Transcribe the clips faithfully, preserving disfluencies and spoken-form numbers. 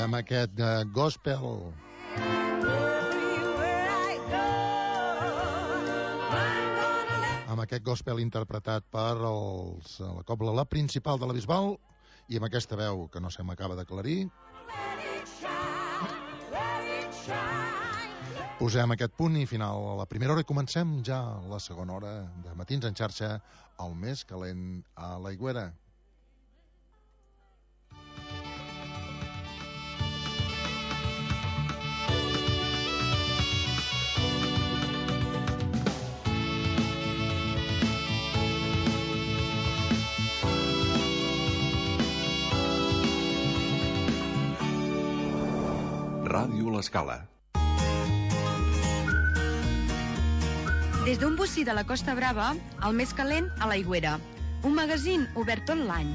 amb aquest uh, gospel. Amb aquest gospel interpretat per els, la cobla La Principal de la Bisbal i amb aquesta veu que no se m'acaba d'aclarir. Posem aquest punt i final a la primera hora i comencem ja la segona hora de Matins en xarxa, el més calent a l'Aigüera. Ràdio L'Escala. Des d'un bocí de la Costa Brava, el més calent a l'Aigüera. Un magazín obert tot l'any.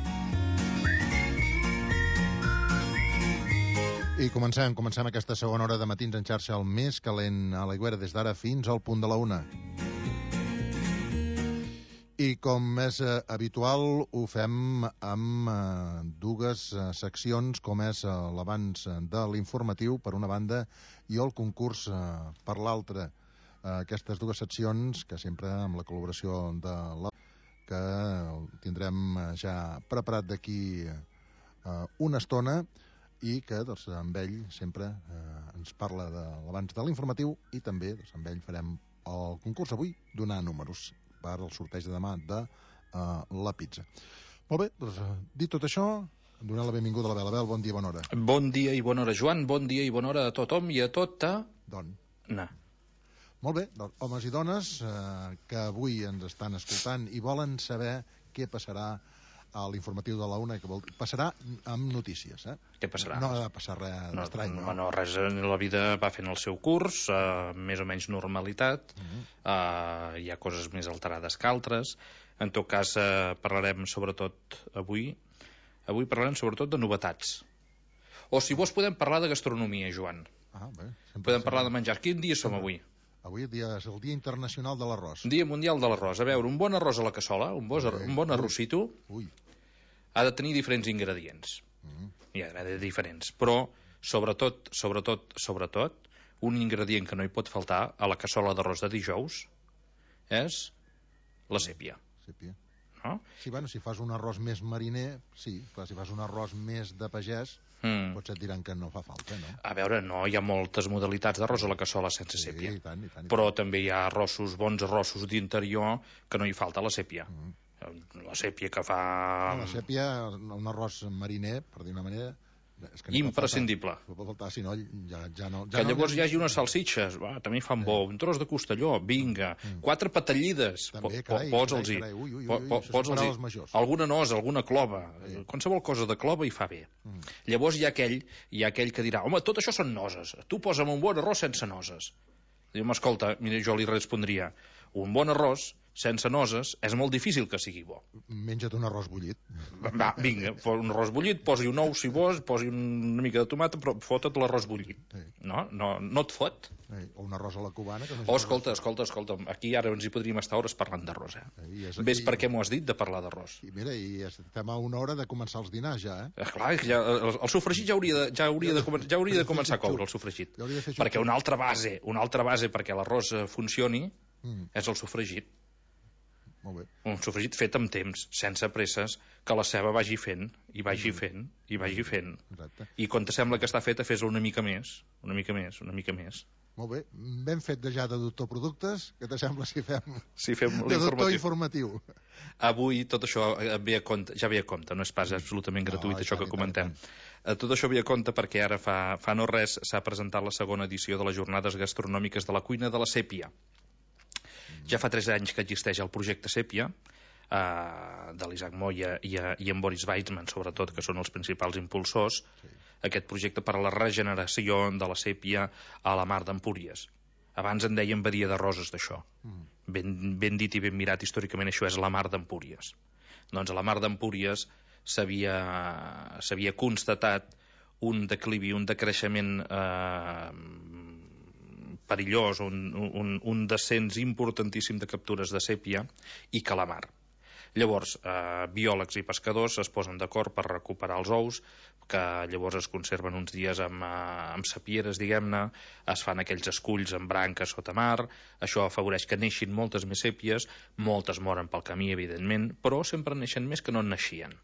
I comencem, comencem aquesta segona hora de Matins en xarxa, el més calent a l'Aigüera, des d'ara fins al punt de la una. I com és eh, habitual, ho fem amb eh, dues eh, seccions, com és eh, l'abans de l'informatiu, per una banda, i el concurs eh, per l'altra. Eh, aquestes dues seccions, que sempre amb la col·laboració de la... que tindrem eh, ja preparat d'aquí eh, una estona, i que doncs, amb ell sempre eh, ens parla de l'abans de l'informatiu, i també doncs, amb ell farem el concurs avui, donar números per al sorteig de demà de uh, la pizza. Molt bé, doncs, uh, dit tot això, donar la benvinguda a la Bel. Bel, bon dia i bona hora. Bon dia i bona hora, Joan. Bon dia i bona hora a tothom i a tota... Don. Na. Molt bé, doncs, homes i dones uh, que avui ens estan escoltant i volen saber què passarà a l'informatiu de la una, que vol... passarà amb notícies, eh? Què passarà? No ha de passar res no, estrany, no? No, no, res, la vida va fent el seu curs, uh, més o menys normalitat, uh-huh. uh, hi ha coses més alterades que altres. En tot cas, uh, parlarem sobretot avui, avui parlarem sobretot de novetats. O si vols podem parlar de gastronomia, Joan. Ah, bé. Podem parlar de menjar. Quin dia som avui? Avui dia és el Dia Internacional de l'Arròs. Dia Mundial de l'Arròs. A veure, un bon arròs a la cassola, un bon, un bon arrocito, Ui. ha de tenir diferents ingredients. Mm. Hi ha d'haver diferents. Però, sobretot, sobretot, sobretot, un ingredient que no hi pot faltar a la cassola d'arròs de dijous és la sèpia. Sèpia. No? Sí, bueno, si fas un arròs més mariner, sí, clar, si fas un arròs més de pagès, mm. potser et diran que no fa falta, no? A veure, no, hi ha moltes modalitats d'arròs a la cassola sense sí, sèpia. I tant, i tant, i però tant. també hi ha arrossos, bons arrossos d'interior que no hi falta la sèpia. Mm. La sèpia que fa... No, la sèpia, un arròs mariner, per dir una manera... És que imprescindible. No pot faltar, si no, ja, ja no... Ja que llavors no, ja... hi hagi unes salsitxes, va, també fan bo, un tros de costelló, vinga, mm. quatre patallides, també, po carai, posa'ls-hi, carai, ui, ui, ui, ui, posa'ls-hi, alguna nosa, alguna clova, sí. Qualsevol cosa de clova hi fa bé. Mm. Llavors hi ha aquell, hi ha aquell que dirà, home, tot això són noses, tu posa'm un bon arròs sense noses. Diu, escolta, mira, jo li respondria, un bon arròs sense noses és molt difícil que sigui bo. Menja't un arròs bullit. Va, vinga, un arròs bullit, posi un ou si vols, posi una mica de tomata, però fota't l'arròs bullit. Sí. No? No, no et fot? Sí. O un arròs a la cubana. Que no oh, escolta, escolta, escolta, aquí ara ens hi podríem estar hores parlant d'arròs, eh? Sí, és, ves i... per què m'ho has dit de parlar d'arròs. I mira, i estem a una hora de començar els dinars ja, eh? eh clar, ja, el, el sofregit ja hauria de, ja hauria de, ja hauria de començar a coure, el sofregit. Perquè una altra base, una altra base perquè l'arròs funcioni mm. és el sofregit. Molt bé. Un sofregit fet amb temps, sense presses, que la ceba vagi fent, i vagi fent, i vagi fent. Exacte. I quan te sembla que està feta, fes-la una mica més, una mica més, una mica més. Molt bé. Ben fet de ja de doctor productes, què te sembla si fem, si fem de doctor informatiu? Avui tot això ve a compte, ja ve a compte, no és pas absolutament gratuït, no, això tant, que comentem. Tant, tant. Tot això ve a compte perquè ara fa, fa no res s'ha presentat la segona edició de les jornades gastronòmiques de la cuina de la sèpia. Ja fa tres anys que existeix el projecte Sèpia, eh, de l'Isaac Moya i, i en Boris Weizmann, sobretot, que són els principals impulsors, sí. Aquest projecte per a la regeneració de la sèpia a la mar d'Empúries. Abans en deien Badia de Roses, d'això. Mm. Ben, ben dit i ben mirat, històricament això és la mar d'Empúries. Doncs a la mar d'Empúries s'havia constatat un declivi, un decreixement eh, perillós, un, un, un descens importantíssim de captures de sèpia i calamar. Llavors, eh, biòlegs i pescadors es posen d'acord per recuperar els ous, que llavors es conserven uns dies amb, eh, amb sapieres, diguem-ne, es fan aquells esculls amb branques sota mar, això afavoreix que neixin moltes més sèpies, moltes moren pel camí, evidentment, però sempre neixen més que no en naixien.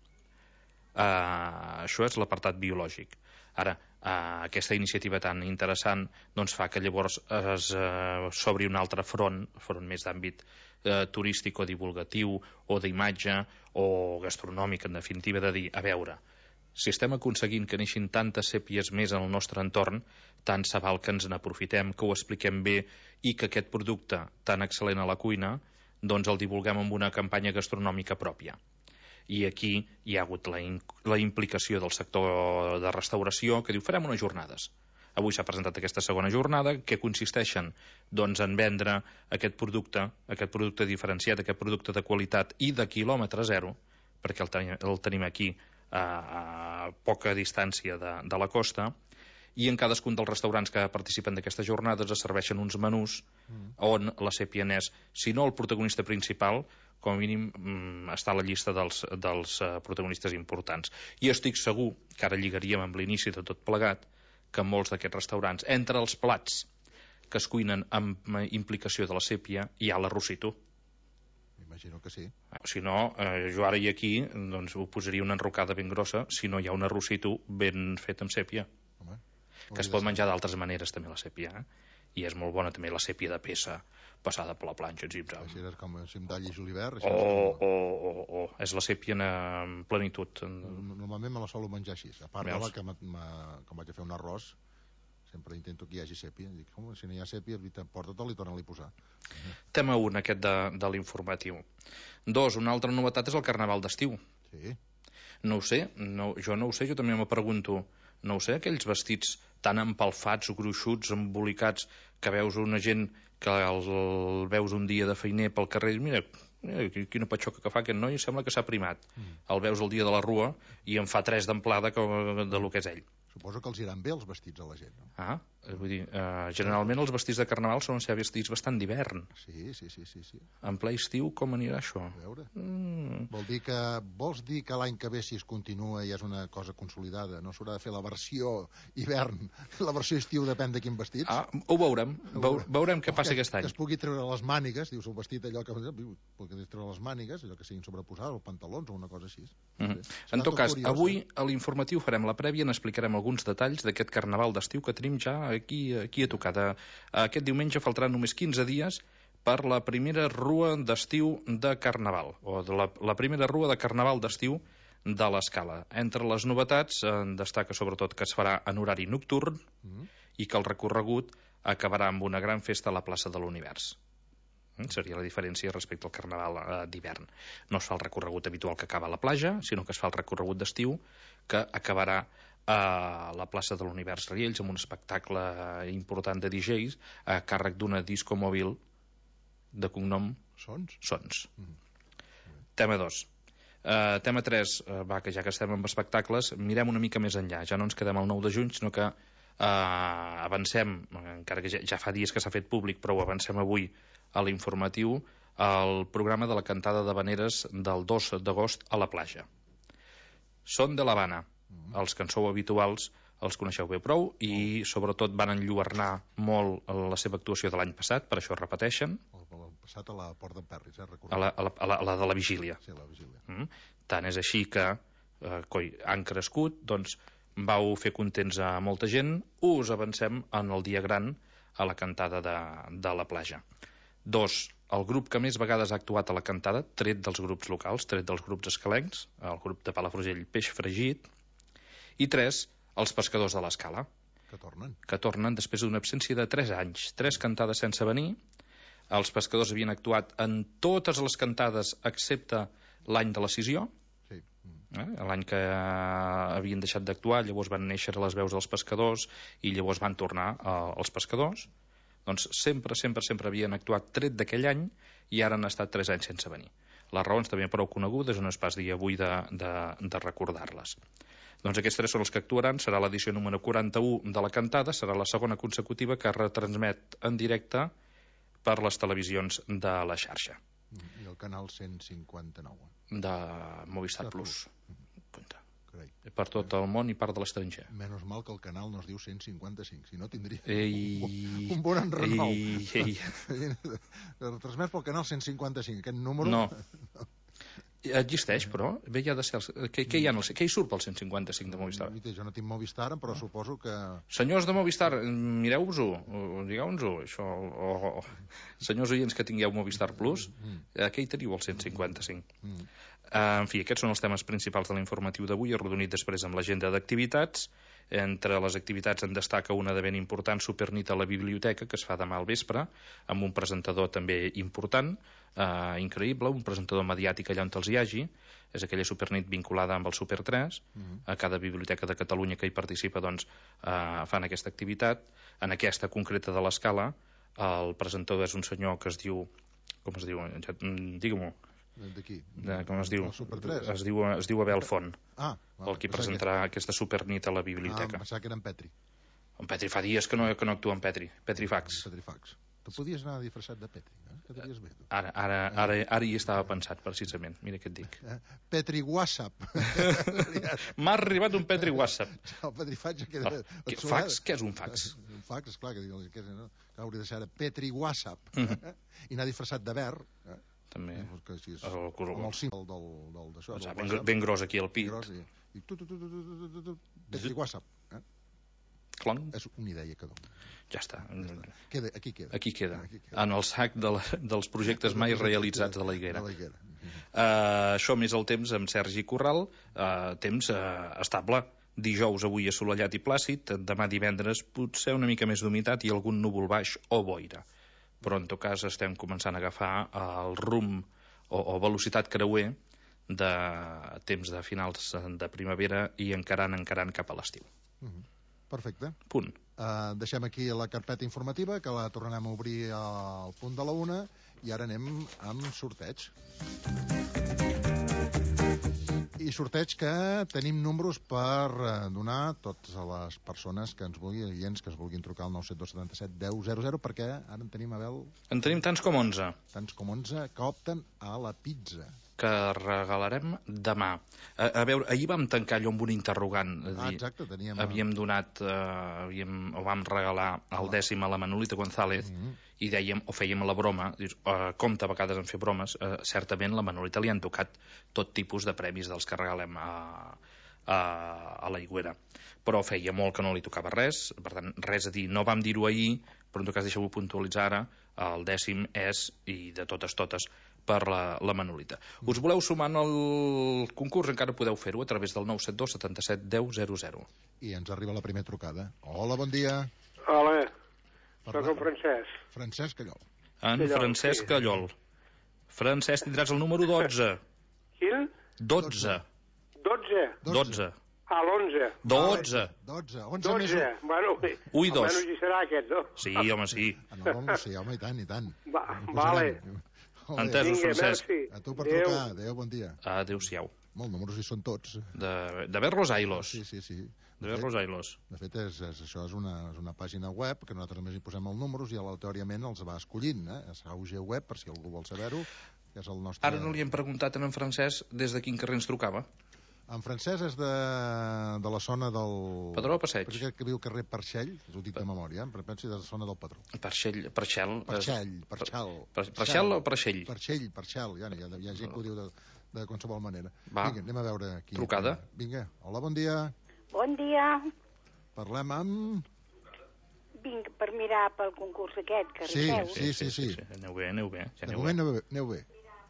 Uh, això és l'apartat biològic. Ara, uh, aquesta iniciativa tan interessant doncs fa que llavors es uh, s'obri un altre front, front més d'àmbit uh, turístic o divulgatiu o d'imatge o gastronòmic, en definitiva, de dir, a veure, si estem aconseguint que neixin tantes sèpies més en el nostre entorn, tant se val que ens n'aprofitem, que ho expliquem bé i que aquest producte tan excel·lent a la cuina doncs el divulguem amb una campanya gastronòmica pròpia. I aquí hi ha hagut la, in la implicació del sector de restauració que diu, farem unes jornades. Avui s'ha presentat aquesta segona jornada, que consisteixen doncs, en vendre aquest producte, aquest producte diferenciat, aquest producte de qualitat i de quilòmetre zero, perquè el, ten el tenim aquí a, a poca distància de, de la costa, i en cadascun dels restaurants que participen d'aquestes jornades es serveixen uns menús mm. on la sèpia n'és, si no el protagonista principal, com a mínim mm, està a la llista dels, dels uh, protagonistes importants. I estic segur, que ara lligaríem amb l'inici de tot plegat, que molts d'aquests restaurants, entre els plats que es cuinen amb implicació de la sèpia, hi ha l'arrocito. Imagino que sí. Si no, eh, jo ara i aquí doncs, ho posaria una enrocada ben grossa, si no hi ha un arrocito ben fet amb sèpia. Home, que es pot menjar d'altres maneres també la sèpia, eh? I és molt bona també la sèpia de peça passada per la planxa, etcètera. Així és com si em d'all i julivert. O, o, o, o, és la sèpia en plenitud. Normalment me la solo menjar així. A part de la que quan vaig a fer un arròs, sempre intento que hi hagi sèpia. Dic, home, si no hi ha sèpia, porta-te'l i torna-li a posar. Tema un, aquest de, de l'informatiu. Dos, una altra novetat és el Carnaval d'estiu. Sí. No ho sé, no, jo no ho sé, jo també me pregunto, no ho sé, aquells vestits tan empalfats, gruixuts, embolicats, que veus una gent que el, el veus un dia de feiner pel carrer i mira, mira quina patxoca que fa aquest noi, sembla que s'ha primat. Mm. El veus el dia de la rua i en fa tres d'amplada de lo que és ell. Suposo que els iran bé els vestits a la gent, no? Ah, vull dir, eh, generalment els vestits de Carnaval són ser vestits bastant d'hivern. Sí, sí, sí, sí, sí. En ple estiu, com anirà això? A veure. Mm. Vol dir que, vols dir que l'any que ve, si es continua i és una cosa consolidada, no s'haurà de fer la versió hivern, la versió estiu depèn de quin vestit? Ah, ho veurem, Veu, veurem què passa que, aquest any. Que es pugui treure les mànigues, dius, el vestit allò que... Pugui treure les mànigues, allò que siguin sobreposades, o pantalons, o una cosa així. Mm -hmm. En tot cas, curiós, avui a l'informatiu farem la prèvia, n'explicarem alguns detalls d'aquest Carnaval d'estiu que tenim ja aquí, aquí a tocar. Aquest diumenge faltaran només quinze dies per la primera rua d'estiu de Carnaval, o de la, la primera rua de Carnaval d'estiu de l'Escala. Entre les novetats en destaca sobretot que es farà en horari nocturn mm. i que el recorregut acabarà amb una gran festa a la plaça de l'Univers. Seria la diferència respecte al Carnaval eh, d'hivern. No es fa el recorregut habitual que acaba a la platja, sinó que es fa el recorregut d'estiu que acabarà a la plaça de l'Univers Riells amb un espectacle important de D Js a càrrec d'una disco mòbil de cognom Sons. Sons. Mm. Tema dos. Uh, tema tres, uh, va, que ja que estem amb espectacles, mirem una mica més enllà. Ja no ens quedem al nou de juny, sinó que uh, avancem, encara que ja, ja fa dies que s'ha fet públic, però ho avancem avui a l'informatiu, al programa de la cantada d'havaneres del dos d'agost a la platja. Són de l'Havana. Els que en sou habituals els coneixeu bé prou i sobretot van enlluernar molt la seva actuació de l'any passat, per això repeteixen. L'any passat a la Port d'en Perris, eh? A la, a, la, a, la, a la de la Vigília. Sí, la Vigília. Mm? Tant és així que eh, coi, han crescut, doncs vau fer contents a molta gent, us avancem en el dia gran a la cantada de, de la platja. Dos, el grup que més vegades ha actuat a la cantada, tret dels grups locals, tret dels grups escalencs, el grup de Palafrugell Peix Fregit. I tres, els pescadors de l'Escala. Que tornen. Que tornen després d'una absència de tres anys. Tres cantades sense venir. Els pescadors havien actuat en totes les cantades excepte l'any de l'escissió. Sí. Eh? L'any que havien deixat d'actuar, llavors van néixer les veus dels pescadors i llavors van tornar eh, els pescadors. Doncs sempre, sempre, sempre havien actuat tret d'aquell any i ara han estat tres anys sense venir. Les raons també prou conegudes, no és pas dia avui de, de, de recordar-les. Doncs aquests tres són els que actuaran, serà l'edició número quaranta-u de la cantada, serà la segona consecutiva que es retransmet en directe per les televisions de la xarxa. I el canal cent cinquanta-nou. De Movistar Plus. Punta. Carai. Per tot el món i part de l'estranger. Menys mal que el canal no es diu cent cinquanta-cinc, si no tindria Ei... un, un bon enrenou. Ei... Ei... Transmès pel canal cent cinquanta-cinc, aquest número... No. Existeix, però? Bé, ja ha de ser... El... Què, què, hi ha el... què hi surt pel cent cinquanta-cinc de Movistar? Jo no tinc Movistar, però suposo que... Senyors de Movistar, mireu-vos-ho, digueu-nos-ho, això. O, o, senyors oients que tingueu Movistar Plus, què hi teniu el cent cinquanta-cinc? Mm. Uh, en fi, aquests són els temes principals de l'informatiu d'avui, arrodonit després amb l'agenda d'activitats. Entre les activitats en destaca una de ben important, Supernit a la biblioteca, que es fa demà al vespre, amb un presentador també important, uh, increïble, un presentador mediàtic allà on els hi hagi. És aquella Supernit vinculada amb el Super tres. Mm-hmm. A cada biblioteca de Catalunya que hi participa doncs, uh, fan aquesta activitat. En aquesta concreta de l'Escala, el presentador és un senyor que es diu... Com es diu? Ja, digue-m'ho. D'aquí? Com es diu? Super tres? Es diu, es diu Abel Font. Ah, el qui presentarà que... aquesta Supernit a la biblioteca. Ah, em pensava que era en Petri. En Petri fa dies que no, que no actua en Petri. Petrifax. Petrifax. Tu podies anar disfressat de Petri, eh? Que t'havies bé, tu. Ara, ara, ara, ara hi estava pensat, precisament. Mira què et dic. Eh? Petri WhatsApp. M'ha arribat un Petri WhatsApp. El Petrifax queda... Oh, que, fax? Què és un fax? Un fax, esclar, que, que, no? que hauria de ser Petri WhatsApp. Mm-hmm. Eh? I anar disfressat de verd, eh? També. Que així és, el, el, amb el símbol del, del, d'això, del ben, ben gros aquí al pit. Gros, i, i tu, tu, tu, tu, tu, tu, tu, tu, Petri WhatsApp. Eh? Clon. És una idea que dono. Ja està. Ja està. Queda, aquí queda. Aquí queda. Aquí queda. En el sac de la, dels projectes mai realitzats de la Higuera. De la Higuera. Uh, això més el temps amb Sergi Corral. Uh, temps uh, estable. Dijous avui assolellat i plàcid. Demà divendres potser una mica més d'humitat i algun núvol baix o boira. Però en tot cas estem començant a agafar el rumb o, o velocitat creuer de temps de finals de primavera i encarant, encarant cap a l'estiu. Uh-huh. Perfecte. Punt. Uh, deixem aquí la carpeta informativa, que la tornarem a obrir al punt de la una, i ara anem amb sorteig. I sorteig que tenim números per donar a totes les persones que ens vulguin, oients que es vulguin trucar al nou set dos set set deu zero zero, perquè ara en tenim, Abel... En tenim tants com onze. Tants com onze que opten a la pizza. Que regalarem demà. A, a veure, ahir vam tancar allò amb un interrogant. Ah, exacte, teníem... Havíem donat, eh, havíem, o vam regalar el dècim a la Manolita González, mm-hmm. i dèiem, o fèiem la broma, dius, eh, compte a vegades en fer bromes, eh, certament la Manolita li han tocat tot tipus de premis dels que regalem a, a, a la Higuera. Però feia molt que no li tocava res, per tant, res a dir. No vam dir-ho ahir, però en tot cas deixeu-ho puntualitzar ara, el dècim és, i de totes totes, per la, la Manolita. Us voleu sumar al concurs? Encara podeu fer-ho a través del nou set dos set set deu zero zero. I ens arriba la primera trucada. Hola, bon dia. Hola, soc en Francesc. Francesc Callol. En Callol, Francesc sí. Callol. Francesc, tindràs el número dotze. Quin? dotze. dotze? dotze. Ah, l'onze. dotze. dotze. onze més... Bueno, Ui, dos. almenys hi serà aquest, no? Sí, home, sí. En el nom, sí, home, i tant, i tant. Va, vale. Entesos, Francesc. A tu per Adeu. Trucar. Adéu, bon dia. Adéu-siau. Molt números hi són tots. De, de ver los ailos. Sí, sí, sí. De ver los ailos. De fet, és, és, això és una, és una pàgina web que nosaltres només hi posem els números i aleatòriament els va escollint. Eh? És A U G Web, per si algú vol saber-ho. És el nostre... Ara no li hem preguntat a en Francesc des de quin carrer ens trucava. En Francesc és de, de la zona del... Padró o Passeig? Perquè que viu al carrer Parxell, ho dic de memòria, però pensi de la zona del Padró. Parxell, Parxell... Parxell, Parxell. Parxell o Parxell? Parxell, Parxell, ja, hi ha, hi ha gent que ho diu de, de qualsevol manera. Va. Vinga, anem a veure aquí. Trucada. Vinga, hola, bon dia. Bon dia. Parlem amb... Vinc per mirar pel concurs aquest, que sí, arribeu. Sí, sí, sí, sí. Aneu bé, aneu bé. Ja de moment aneu bé. Aneu bé.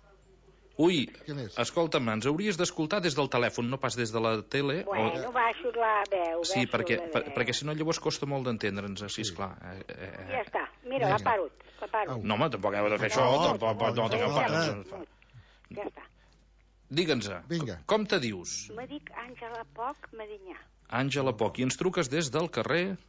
Ui, escolta'm, ens hauries d'escoltar des del telèfon, no pas des de la tele. Bueno, o... baixo la veu. Sí, perquè, per, perquè si no llavors costa molt d'entendre'ns, sí, esclar. Eh, eh... Ja està, mira, la paro, la paro. No, home, tampoc heu de fer això, tampoc no tingueu pas. Ja està. Digue'ns, com te dius? Me dic Àngela Poc Medinyà. Àngela Poc, i ens truques des del carrer...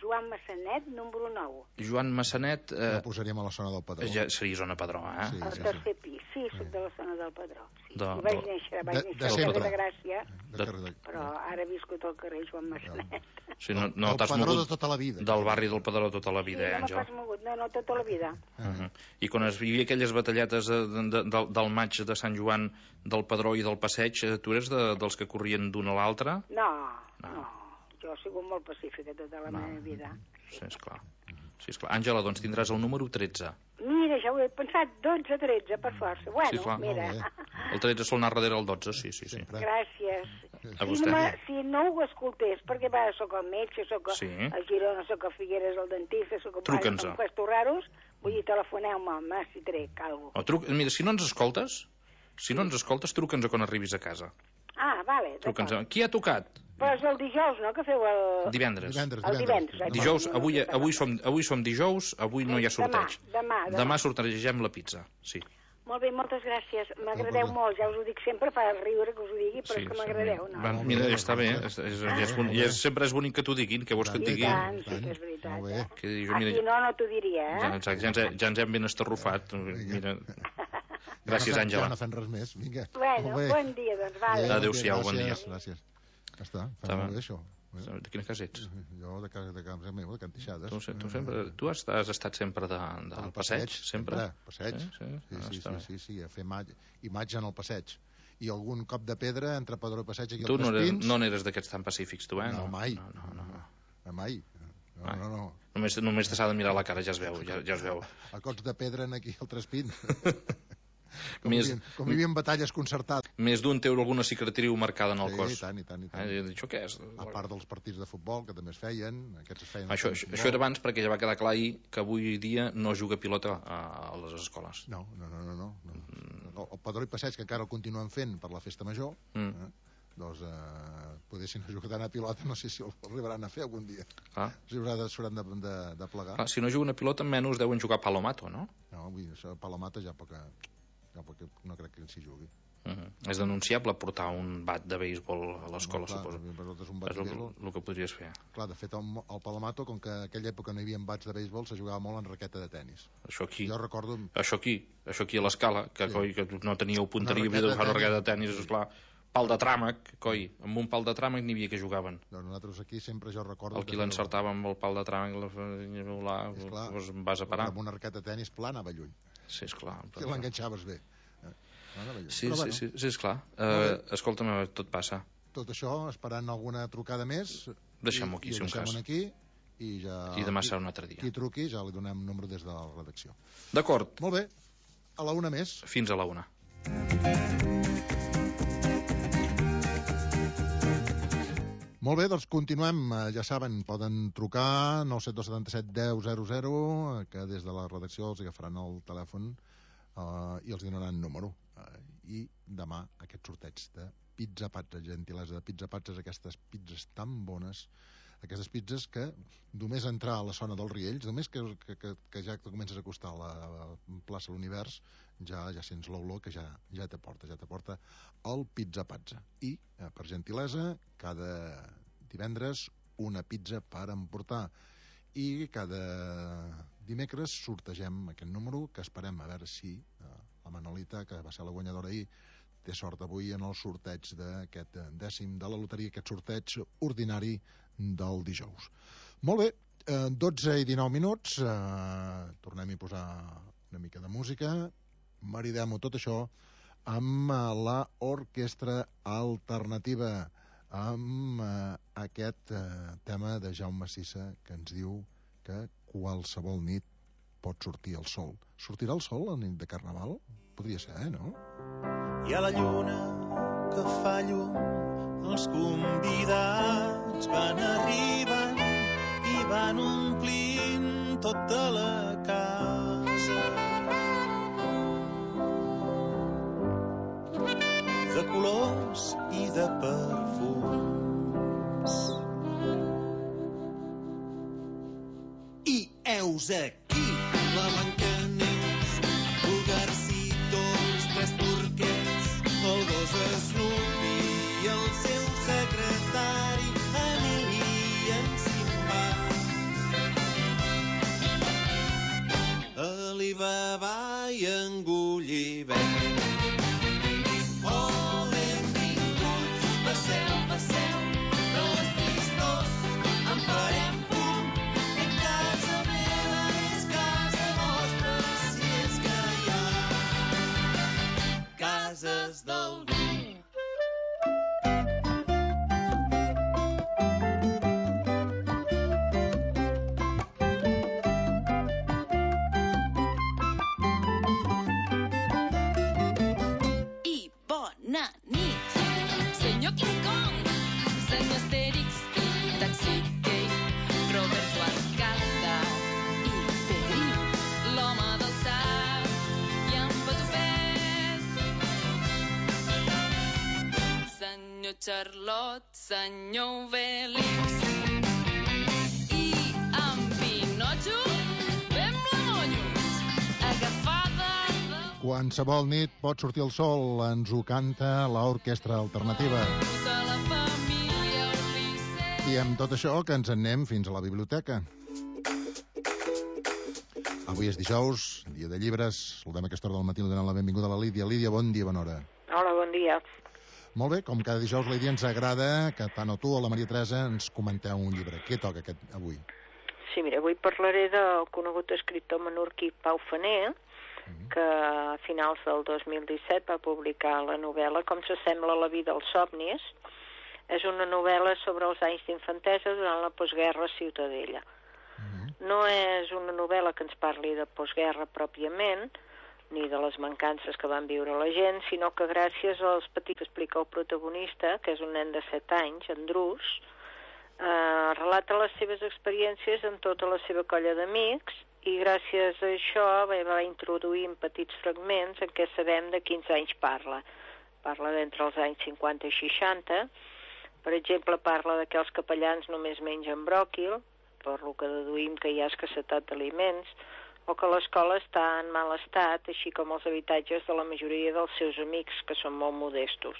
Joan Massanet, número nou. Joan Massanet... Eh, La posaríem a la zona del Padró. ja seria zona Padró, eh? Sí, Al sí, tercer pis. Sí, soc de la zona del Padró. Sí. De- I vaig de- néixer, vaig de- néixer de al sempre. carrer de Gràcia, De carrer de... però ara he viscut al carrer Joan Massanet. Sí, no, no el t'has Padró mogut de tota la vida. del barri del Padró tota la Sí, vida, eh, no m'ha Àngel? pas mogut, no, no, tota la vida. Uh -huh. I quan es vivia aquelles batalletes de, de, de, del maig de Sant Joan, del Padró i del Passeig, eh, tu eres de, dels que corrien d'un a l'altre? No, No. no, jo he sigut molt pacífica tota la No. meva vida. Sí, esclar. Sí, esclar. Àngela, doncs tindràs el número tretze. Mira, ja ho he pensat, dotze tretze, per força. Bueno, Sí, clar. mira, Molt El tretze sol anar darrere el dotze, sí, sí, sí. Sempre. gràcies. A Si vostè. no, me- si no ho escoltés, perquè va, sóc el metge, sóc a, Sí. a Girona, sóc a Figueres, el dentista, sóc a Truca'ns-a. amb puestos raros, vull dir, telefoneu-me, home, si trec alguna cosa. O truc... Mira, si no ens escoltes, si no ens escoltes, truca'ns quan arribis a casa. Ah, vale, Truca'ns. d'acord. Qui ha tocat? Però és el dijous, no?, que feu el... Divendres. Divendres, El divendres, eh? Dijous, avui, avui, som, avui som dijous, avui no hi ha sorteig. Demà, demà, Demà sortegem la pizza, sí. Molt bé, moltes gràcies. M'agradeu molt, ja us ho dic sempre, fa riure que us ho digui, però Sí, és que sí. m'agradeu, no? Va, mira, està bé, és, és, ja és bonic, ja és, sempre és bonic que t'ho diguin, que vols que et I diguin. tant, sí que és veritat. Molt bé. Eh? Que jo, Ah, mira, si no, no t'ho diria, ja, eh? exacte, ja, ens, he- ja ens hem ben estarrufat. Mira. Gràcies, Ja Àngela. no fem res més, vinga. Bueno, Molt bé. bon dia, doncs, vale. Adéu, Adéu-siau, bon gràcies, Gràcies. Ja està, Està fa bé. molt bé això. De quina casa ets? Jo de casa de casa meu, de Cantixades. Tu, se- tu, sempre, tu has, has estat sempre de, del Al passeig, sempre? Passeig. Sí, Sí, sí. sí, Ah, sí, està sí, bé. sí, sí, a fer maig, i maig en el passeig. I algun cop de pedra entre Padró i Passeig aquí Tu al no eres, Crespins. no n'eres d'aquests tan pacífics, tu, eh? No, mai. No, no, no. no. A mai. No, Mai. no, no. Només, només te s'ha de mirar la cara, ja es veu, ja, ja es veu. A cops de pedra en aquí al Trespins. com, Més- vivien, com vivien batalles concertades. Més d'un té alguna cicatriu marcada en el Sí, cos. i tant, i tant, i tant. Eh, això què és? A part dels partits de futbol, que també es feien, aquests es feien... Això, al això, futbol. això era abans perquè ja va quedar clar ahir que avui dia no es juga pilota a, a les escoles. No, no, no, no. no. no. El, el Padró i Passeig, que encara el continuen fent per la festa major, Mm. eh, doncs eh, poder si no juguen a pilota, no sé si el arribaran a fer algun dia. Clar. Si haurà de, s'hauran de, de, de plegar. Clar, si no juguen a pilota, menys deuen jugar a palomato, no? No, vull dir, això, Palomata ja poca... Ja poca no crec que s'hi jugui. Uh -huh. És denunciable portar un bat de béisbol a l'escola, No, clar, suposo. per nosaltres un bat És de el, béisbol. el que podries fer. Clar, de fet, el, el Palomato, com que en aquella època no hi havia bats de béisbol, se jugava molt en raqueta de tennis. Això aquí, Jo recordo... això aquí, això aquí a l'escala, que, Sí. coi, que no teníeu punteria, Una havia de raqueta fer una de raqueta de tenis, esclar, pal de tràmac, coi, amb un pal de tràmac n'hi havia que jugaven. Doncs nosaltres aquí sempre jo recordo... El qui l'encertava amb el pal de tràmac, la feia volar, Esclar, doncs vas a parar. Amb una raqueta de tennis pla anava lluny. Sí, esclar. Si l'enganxaves bé. Eh, anava lluny. Sí, Però, sí, bueno, sí, sí, esclar. Molt Uh, escolta'm, tot passa. Tot això, esperant alguna trucada més... Deixem-ho aquí, i, si i un ho deixem cas. aquí i ja... I demà qui- serà un altre dia. Qui truqui ja li donem número des de la redacció. D'acord, Molt bé, a la una més. fins a la una. Molt bé, doncs continuem. Eh, Ja saben, poden trucar nou set dos set set deu zero zero, eh, que des de la redacció els agafaran el telèfon eh, i els donaran número. Eh, I demà aquest sorteig de pizza pazza, gentilesa de pizza pazza, aquestes pizzas tan bones, aquestes pizzas que només entrar a la zona dels Riells, només que, que, que, que ja te comences a acostar a la plaça de l'Univers, ja ja sents l'olor que ja ja te porta, ja te porta el pizza pazza. I, eh, per gentilesa, cada divendres una pizza per emportar. I cada dimecres sortegem aquest número, que esperem a veure si eh, la Manolita, que va ser la guanyadora ahir, té sort avui en el sorteig d'aquest dècim de la loteria, aquest sorteig ordinari del dijous. Molt bé, eh, dotze i dinou minuts, eh, tornem a posar una mica de música, maridem-ho tot això amb eh, la orquestra alternativa, amb eh, aquest eh, tema de Jaume Sisa que ens diu que qualsevol nit pot sortir el sol. Sortirà el sol la nit de Carnaval? Podria ser, eh, no? Hi ha la lluna que fa llum, els convidats van arribant i van omplint tota la casa de colors i de perfums. I heus aquí la Blancaneus, el Garcitos, tres porquets, el gos Snoopy i el seu secretari Emili i en Simba, bavar i engullir vent. Oh, benvinguts, passeu, passeu, no estiguis tots, en farem fum, que casa meva és casa vostra, si és que hi ha cases d'algú. Bona nit, senyor King Kong, senyor Astèrix i Taxi Cake, Roberto Alcalde i Pedrín, l'home del sac i en Patufet, senyor Charlot, senyor Obélix i en Pinotxo, fem la monyos, agafada de... Qualsevol nit pot sortir el sol, ens ho canta l'Orquestra Alternativa. Tota la família Ulisses. I amb tot això que ens en anem fins a la biblioteca. Avui és dijous, dia de llibres. Saludem a aquesta hora del matí donant la benvinguda a la Lídia. Lídia, bon dia, bona hora. Hola, bon dia. Molt bé, com cada dijous, Lídia, ens agrada que tant o tu o la Maria Teresa ens comenteu un llibre. Què toca aquest avui? Sí, mira, avui parlaré del conegut escriptor menorquí Pau Faner, que a finals del dos mil disset va publicar la novel·la Com s'assembla la vida als somnis. És una novel·la sobre els anys d'infantesa durant la postguerra a Ciutadella. No és una novel·la que ens parli de postguerra pròpiament, ni de les mancances que van viure la gent, sinó que gràcies als petits que explica el protagonista, que és un nen de set anys, en Drus, eh, relata les seves experiències amb tota la seva colla d'amics, i gràcies a això va introduir en petits fragments en què sabem de quins anys parla. Parla d'entre els anys cinquanta i seixanta. Per exemple, parla de que els capellans només mengen bròquil, per lo que deduïm que hi ha escassetat d'aliments, o que l'escola està en mal estat, així com els habitatges de la majoria dels seus amics, que són molt modestos.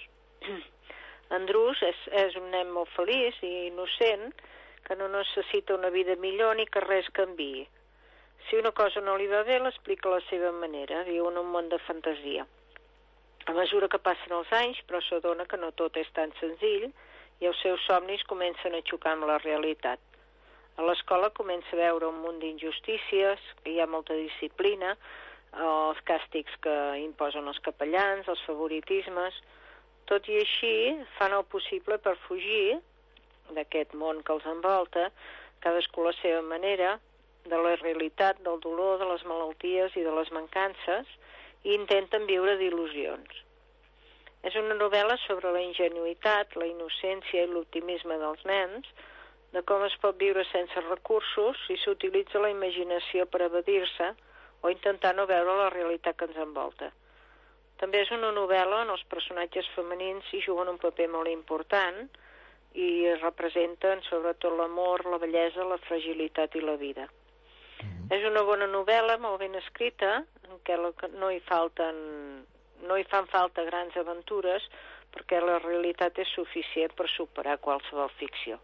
Andrus és, és un nen molt feliç i innocent, que no necessita una vida millor ni que res canviï. Si una cosa no li va bé, l'explica a la seva manera, viu en un món de fantasia. A mesura que passen els anys, però s'adona que no tot és tan senzill i els seus somnis comencen a xocar amb la realitat. A l'escola comença a veure un munt d'injustícies, hi ha molta disciplina, els càstigs que imposen els capellans, els favoritismes. Tot i així, fan el possible per fugir d'aquest món que els envolta, cadascú a la seva manera, de la realitat, del dolor, de les malalties i de les mancances, i intenten viure d'il·lusions. És una novel·la sobre la ingenuïtat, la innocència i l'optimisme dels nens, de com es pot viure sense recursos si s'utilitza la imaginació per evadir-se o intentar no veure la realitat que ens envolta. També és una novel·la on els personatges femenins hi juguen un paper molt important i representen sobretot l'amor, la bellesa, la fragilitat i la vida. Mm-hmm. És una bona novel·la, molt ben escrita, en què no hi falten, no hi fan falta grans aventures, perquè la realitat és suficient per superar qualsevol ficció.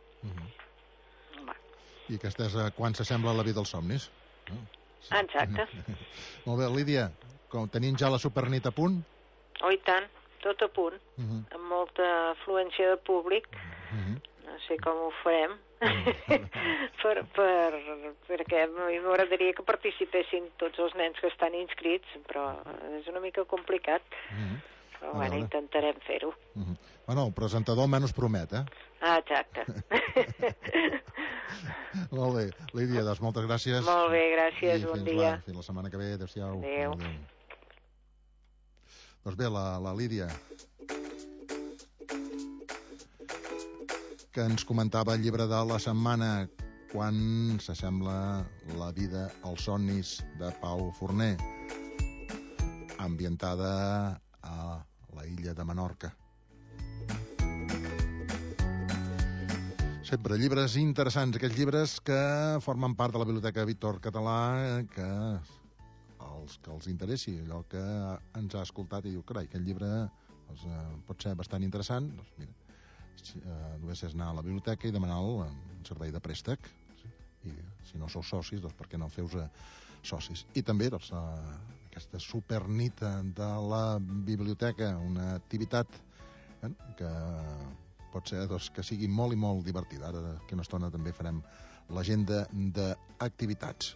Mm-hmm. Va. I aquesta és quan s'assembla la vida als somnis? No? Sí. Exacte. Molt bé, Lídia, com tenim ja la supernit a punt? Oh, i tant, tot a punt, mm-hmm. amb molta afluència de públic. Mm-hmm. No sé com ho farem, per, per, perquè m'agradaria que participessin tots els nens que estan inscrits, però és una mica complicat. Mm-hmm. Però bueno, intentarem fer-ho. Mm-hmm. Bueno, el presentador almenys promet, eh? Ah, exacte. Molt bé, Lídia, doncs moltes gràcies. Molt bé, gràcies, bon dia. La, fins la setmana que ve, adéu-siau. Adéu. Adéu. Doncs bé, la, la Lídia, que ens comentava el llibre de la setmana, Quan s'assembla la vida als somnis, de Pau Forner, ambientada a la illa de Menorca. Sempre llibres interessants, aquells llibres que formen part de la Biblioteca Víctor Català, que els que els interessi, allò que ens ha escoltat i diu, carai, aquest llibre doncs, eh, pot ser bastant interessant, doncs mira, eh, només és anar a la biblioteca i demanar un servei de préstec, i si no sou socis, doncs per què no feu-vos socis. I també doncs, la, aquesta supernit de la biblioteca, una activitat eh, que pot ser doncs, que sigui molt i molt divertida. Ara que una estona també farem l'agenda d'activitats.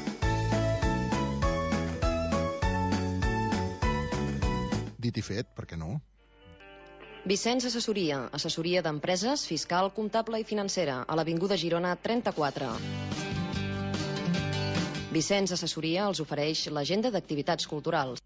Dit i fet, per què no? Vicenç Assessoria, assessoria d'empreses, fiscal, comptable i financera, a l'Avinguda Girona trenta-quatre. Vicenç Assessoria els ofereix l'agenda d'activitats culturals.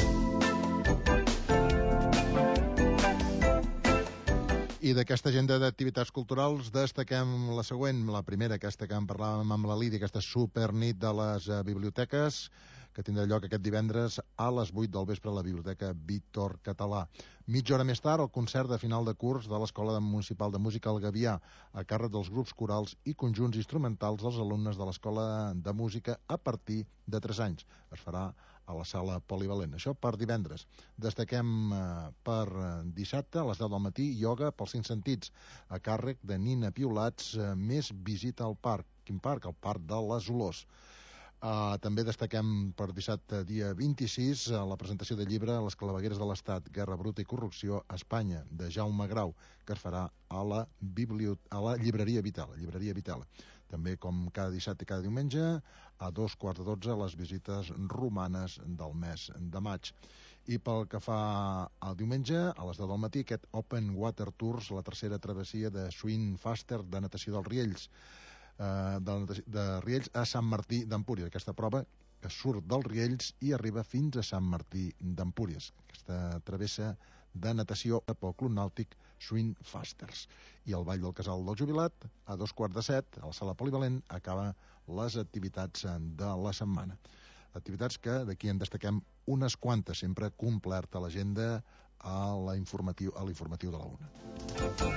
I d'aquesta agenda d'activitats culturals destaquem la següent, la primera, aquesta que en parlàvem amb la Lídia, aquesta supernit de les uh, biblioteques, que tindrà lloc aquest divendres a les vuit del vespre a la Biblioteca Víctor Català. Mitja hora més tard, el concert de final de curs de l'Escola Municipal de Música El Gavià, a càrrec dels grups corals i conjunts instrumentals dels alumnes de l'Escola de Música a partir de tres anys. Es farà a la sala polivalent. Això per divendres. Destaquem eh, per dissabte, a les deu del matí, ioga pels cinc sentits, a càrrec de Nina Piolats, eh, més visita al parc. Quin parc? El Parc de les Olors. Uh, també destaquem per dissabte, dia vint-i-sis, uh, la presentació del llibre Les clavegueres de l'Estat, Guerra Bruta i Corrupció a Espanya, de Jaume Grau, que es farà a la, bibliot... a la llibreria Vital, llibreria Vital. També, com cada dissabte i cada diumenge, a dos quarts de dotze, les visites romanes del mes de maig. I pel que fa al diumenge, a les deu del matí, aquest Open Water Tours, la tercera travessia de Swim Faster de natació dels Riells, De, de Riells a Sant Martí d'Empúries. Aquesta prova que surt dels Riells i arriba fins a Sant Martí d'Empúries. Aquesta travessa de natació pel Club Nàutic Swim Fasters. I el Ball del Casal del Jubilat, a dos quarts de set, a la sala polivalent, acaba les activitats de la setmana. Activitats que d'aquí en destaquem unes quantes, sempre completa l'agenda a l'informatiu a l'informatiu de la una.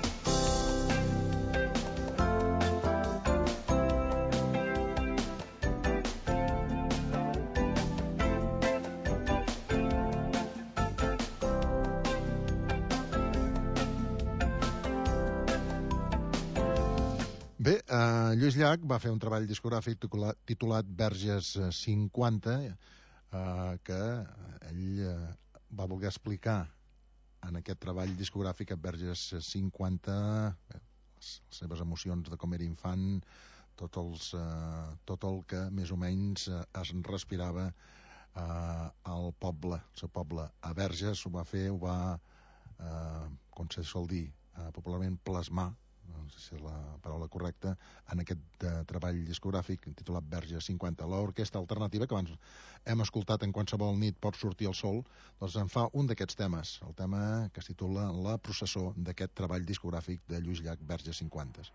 Bé, eh, Lluís Llach va fer un treball discogràfic titulat, titulat Verges cinquanta, eh, que ell eh, va voler explicar en aquest treball discogràfic a Verges cinquanta bé, les, les seves emocions de com era infant, tot, els, eh, tot el que més o menys eh, es respirava eh, al poble, el seu poble. A Verges ho va fer, ho va, eh, com se sol dir, eh, popularment plasmar, no sé si és la paraula correcta, en aquest uh, treball discogràfic titulat Verges cinquanta. L'orquestra alternativa, que abans hem escoltat en Qualsevol nit pot sortir el sol, doncs en fa un d'aquests temes, el tema que es titula La processó d'aquest treball discogràfic de Lluís Llach, Verges cinquanta.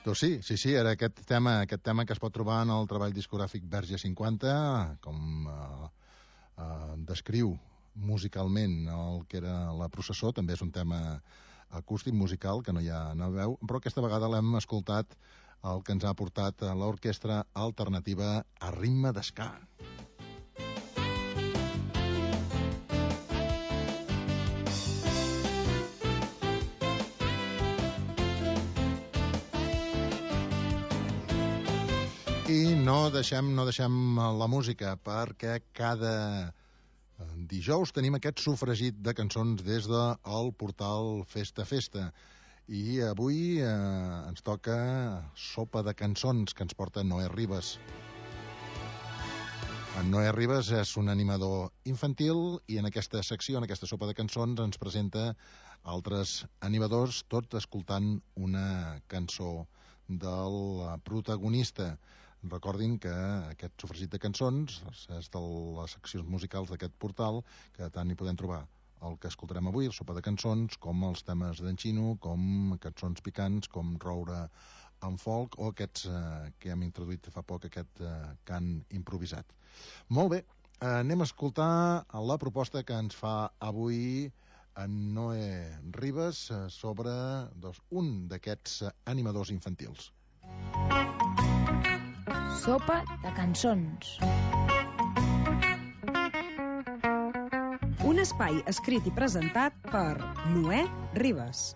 Doncs sí, sí, sí, era aquest tema, aquest tema que es pot trobar en el treball discogràfic Verge cinquanta, com eh, eh, descriu musicalment el que era la processó, també és un tema acústic musical que no hi ha no veu, però aquesta vegada l'hem escoltat el que ens ha portat l'orquestra alternativa a ritme d'esca. I no deixem, no deixem la música, perquè cada dijous tenim aquest sofregit de cançons des del portal Festa Festa. I avui eh, ens toca Sopa de cançons, que ens porta Noé Ribas. En Noé Ribas és un animador infantil i en aquesta secció, en aquesta sopa de cançons, ens presenta altres animadors, tot escoltant una cançó del protagonista. Recordin que aquest sofregit de cançons és de les seccions musicals d'aquest portal, que tant hi podem trobar el que escoltarem avui, el sopa de cançons, com els temes d'en Xino, com cançons picants, com roure en folk, o aquests eh, que hem introduït fa poc, aquest eh, cant improvisat. Molt bé, eh, anem a escoltar la proposta que ens fa avui en Noé Ribas eh, sobre doncs, un d'aquests eh, animadors infantils. Sopa de cançons. Un espai escrit i presentat per Noé Ribas.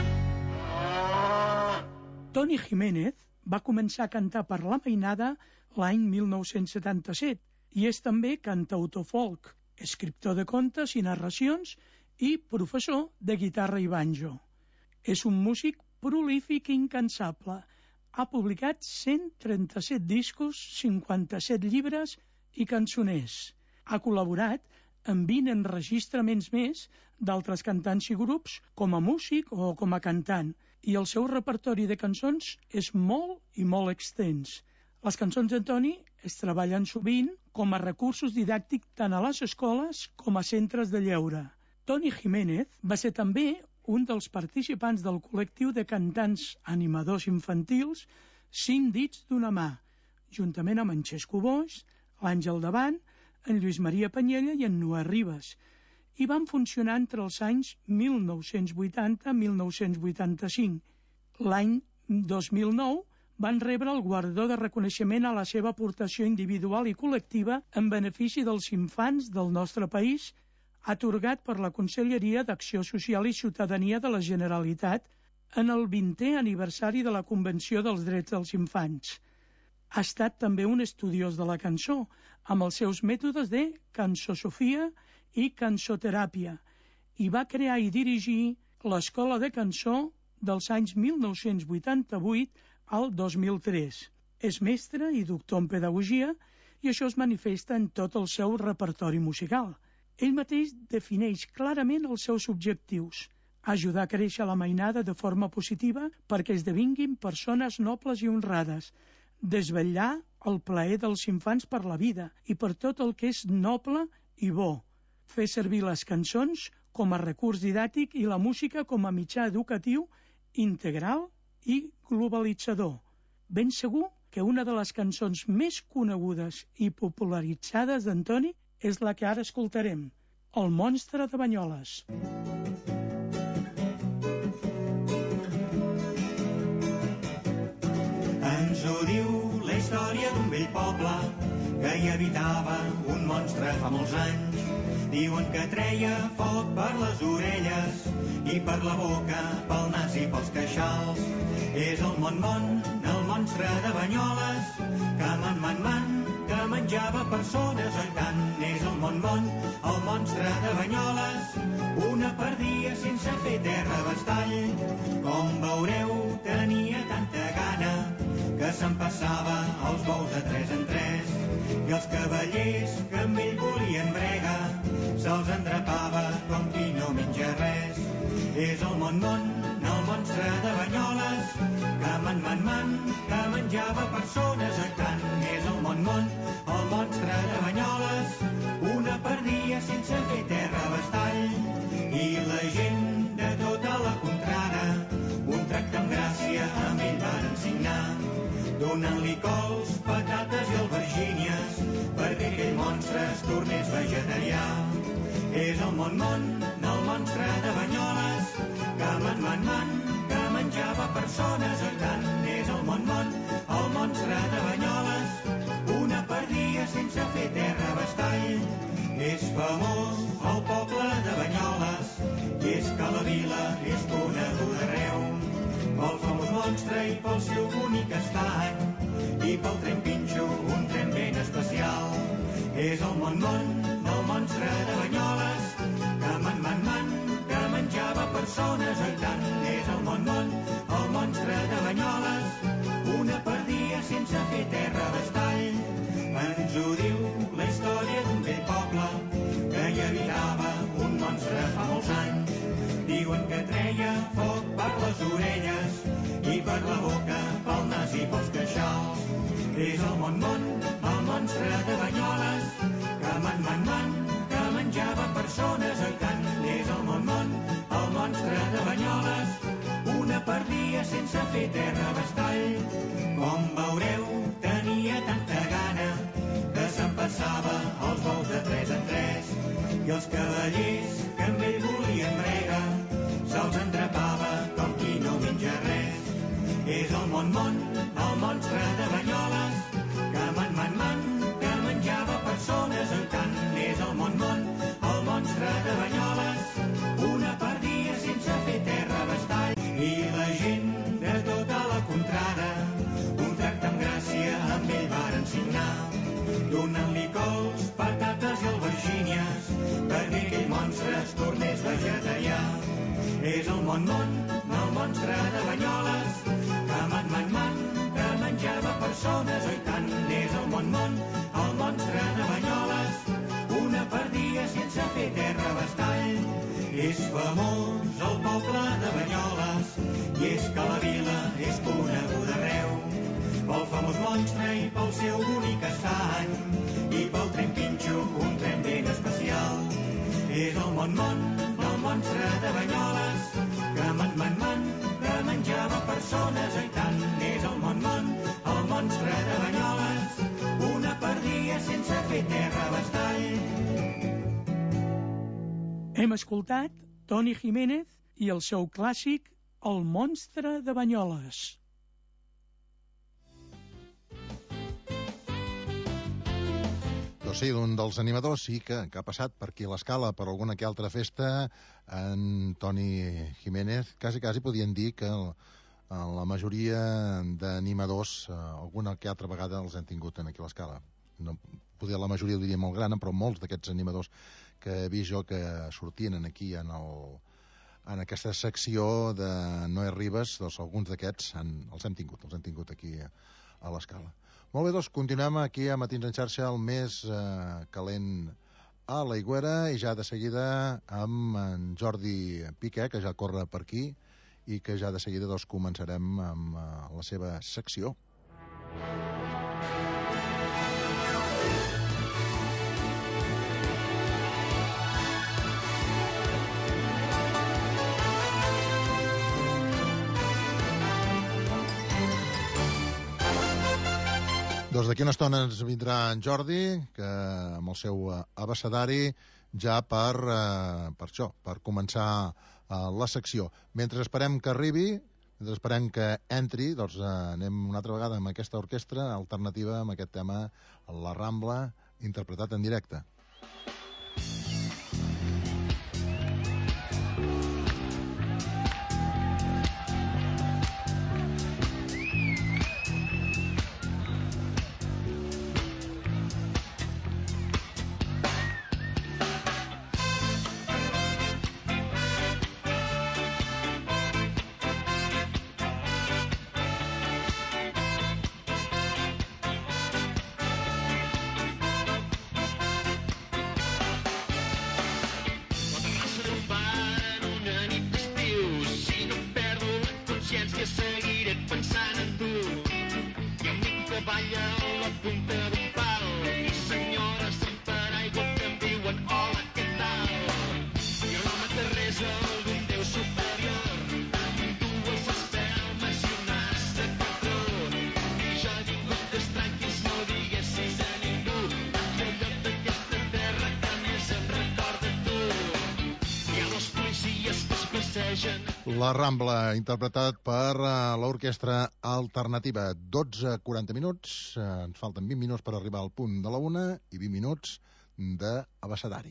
Toni Jiménez va començar a cantar per la mainada l'any mil nou-cents setanta-set i és també cantautor folk, escriptor de contes i narracions i professor de guitarra i banjo. És un músic prolífic i incansable. Ha publicat cent trenta-set discos, cinquanta-set llibres i cançoners. Ha col·laborat amb vint enregistraments més d'altres cantants i grups com a músic o com a cantant, i el seu repertori de cançons és molt i molt extens. Les cançons de Toni es treballen sovint com a recursos didàctics tant a les escoles com a centres de lleure. Toni Jiménez va ser també un dels participants del col·lectiu de cantants animadors infantils Cinc dits d'una mà, juntament amb en Xesco Boix, l'Àngel Davant, en Lluís Maria Panyella i en Noé Ribas, i van funcionar entre els anys mil nou-cents vuitanta i mil nou-cents vuitanta-cinc. L'any dos mil nou van rebre el guardó de reconeixement a la seva aportació individual i col·lectiva en benefici dels infants del nostre país, atorgat per la Conselleria d'Acció Social i Ciutadania de la Generalitat en el vintè aniversari de la Convenció dels Drets dels Infants. Ha estat també un estudiós de la cançó, amb els seus mètodes de cançosofia i cançoteràpia, i va crear i dirigir l'Escola de Cançó dels anys mil nou-cents vuitanta-vuit al dos mil tres. És mestre i doctor en pedagogia, i això es manifesta en tot el seu repertori musical. Ell mateix defineix clarament els seus objectius: ajudar a créixer la mainada de forma positiva perquè esdevinguin persones nobles i honrades, desvetllar el plaer dels infants per la vida i per tot el que és noble i bo, fer servir les cançons com a recurs didàctic i la música com a mitjà educatiu integral i globalitzador. Ben segur que una de les cançons més conegudes i popularitzades d'en Toni és la que ara escoltarem, El monstre de Banyoles. Ens ho diu la història d'un vell poble que hi habitava un monstre fa molts anys. Diuen que treia foc per les orelles i per la boca, pel nas i pels queixals. És el mon-mon, el monstre de Banyoles, que man-man-man, que menjava persones en cant. És el mon-mon, el monstre de Banyoles, una per dia sense fer terra bastall. Com veureu, tenia tanta gana que se'n passava els bous de tres en tres, i els cavallers que amb ell volien brega se'ls endrapava com qui no menja res. És el mon-mon, el monstre de Banyoles, que man-man-man, que menjava persones a cant. És el mon-mon, el monstre de Banyoles, una per dia sense fer terra bastall. I la gent de tota la contrada un tracte amb gràcia amb ell van signar. és vegetarià. És el mon mon del monstre de Banyoles, que man man man, que menjava persones, oi tant. És el mon mon, el monstre de Banyoles, una per dia sense fer terra bastall. És famós el poble de Banyoles, i és que la vila és coneguda arreu pel famós monstre i pel seu bonic estany, i pel tren Pinxo, un tren ben especial. És el mon mon del monstre de Banyoles, que man man man, que menjava persones, oi tant. És el mon mon, el monstre de Banyoles, una per dia sense fer terra bastall. Ens ho diu la història d'un vell poble que hi habitava un monstre fa molts anys. Diuen que treia foc per les orelles i per la boca, pel nas i pels queixals. És el mon mon, el monstre de Banyoles, que man man man, que menjava persones, oi tant. És el mon mon, el monstre de Banyoles, una per dia sense fer terra bastall. Com veureu, tenia tanta gana que se'n passava els bous de tres en tres, i els cavallers que amb ell volien brega se'ls entrapava com qui no menja res. És el mon mon, el monstre de Banyoles, que man man man, que menjava persones, oi tant. És el mon mon, el monstre de Banyoles, una per dia sense fer terra bastall. I la gent de tota la contrada un tracte amb gràcia amb ell varen signar, donant-li cols, patates i albergínies perquè aquell monstre es tornés vegetarià. És el mon mon, el monstre de Banyoles, que man man man, que menjava persones, oi tant. És el mon mon, el monstre de Banyoles, una per dia sense fer terra bastall. És famós el poble de Banyoles, i és que la vila és coneguda arreu pel famós monstre i pel seu bonic estany, i pel tren Pinxo, un tren ben especial. És el mon mon del monstre de Banyoles, que man man man, que menjava persones, oi tant. És el mon mon, el monstre de Banyoles, una per dia sense fer terra bastall. Hem escoltat Toni Jiménez i el seu clàssic El monstre de Banyoles. Doncs sí, un dels animadors sí que, que ha passat per aquí a l'Escala, per alguna que altra festa, en Toni Jiménez. Quasi, quasi podien dir que el, la majoria d'animadors, eh, alguna que altra vegada els hem tingut aquí a l'Escala. No, poder la majoria ho diria molt gran, però molts d'aquests animadors que he vist jo que sortien aquí en, el, en aquesta secció de Noé Ribas, doncs alguns d'aquests els hem tingut, els hem tingut aquí a, a l'Escala. Molt bé, doncs continuem aquí a Matins en xarxa, el més eh, calent a l'Aigüera, i ja de seguida amb en Jordi Piqué, que ja corre per aquí, i que ja de seguida doncs, començarem amb eh, la seva secció. Doncs d'aquí una estona ens vindrà en Jordi, que amb el seu abecedari, ja per, eh, per això, per començar eh, la secció. Mentre esperem que arribi, mentre esperem que entri, doncs eh, anem una altra vegada amb aquesta orquestra alternativa, amb aquest tema, La Rambla, interpretat en directe. s'atreveixen. La Rambla, interpretat per uh, l'Orquestra Alternativa. dotze quaranta minuts, uh, ens falten vint minuts per arribar al punt de la una i vint minuts d'abecedari.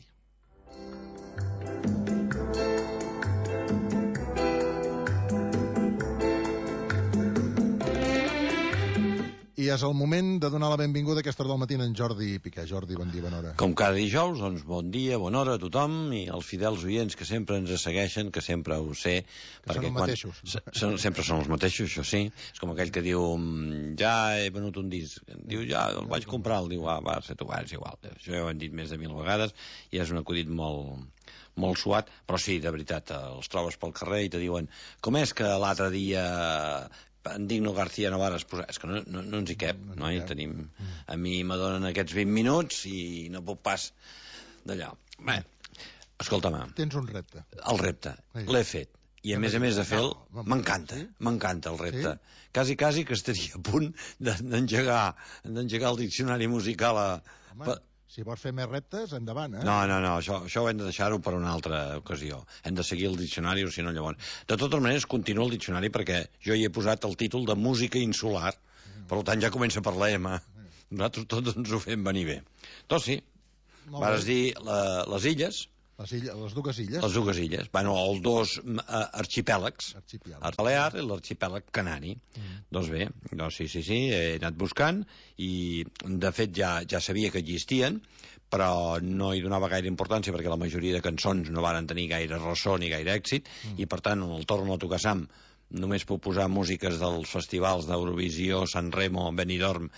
I és el moment de donar la benvinguda a aquesta hora del matí en Jordi Piqué. Jordi, bon dia, bona hora. Com cada dijous, doncs bon dia, bona hora a tothom i als fidels oients que sempre ens segueixen, que sempre ho sé. Que són els mateixos. Quan, sempre són els mateixos, això sí. És com aquell que diu, ja he venut un disc. Diu, ja el vaig comprar, el diu, ah, va, ser tu, és igual. Això ja ho hem dit més de mil vegades i és un acudit molt... molt suat, però sí, de veritat, els trobes pel carrer i te diuen, com és que l'altre dia en Digno García Novares posa... És que no, no, no ens hi cap, no, no hi tenim... Mm. A mi me donen aquests vint minuts i no puc pas d'allò. Bé, escolta'm. Tens un repte. El repte. L'he fet. I a més a més de fer-lo, m'encanta, m'encanta el repte. Sí? Quasi, quasi que estaria a punt d'engegar d'engegar el diccionari musical a... Home, si vols fer més reptes, endavant, eh? No, no, no, això, això ho hem de deixar-ho per una altra ocasió. Hem de seguir el diccionari, o si no, llavors... De totes maneres, continua el diccionari perquè jo hi he posat el títol de música insular, per tant ja comença per la M. Nosaltres tots ens ho fem venir bé. Doncs sí, vares dir la, les illes... Les, illes, les dues illes? Les dues illes. Bueno, els dos uh, arxipèlags. El Balear i l'arxipèlag Canari. Mm. Doncs bé, doncs sí, sí, sí, he anat buscant i, de fet, ja, ja sabia que existien, però no hi donava gaire importància perquè la majoria de cançons no varen tenir gaire ressò ni gaire èxit, mm. i, per tant, en el torno a tocar Sam només puc posar músiques dels festivals d'Eurovisió, San Remo, Benidorm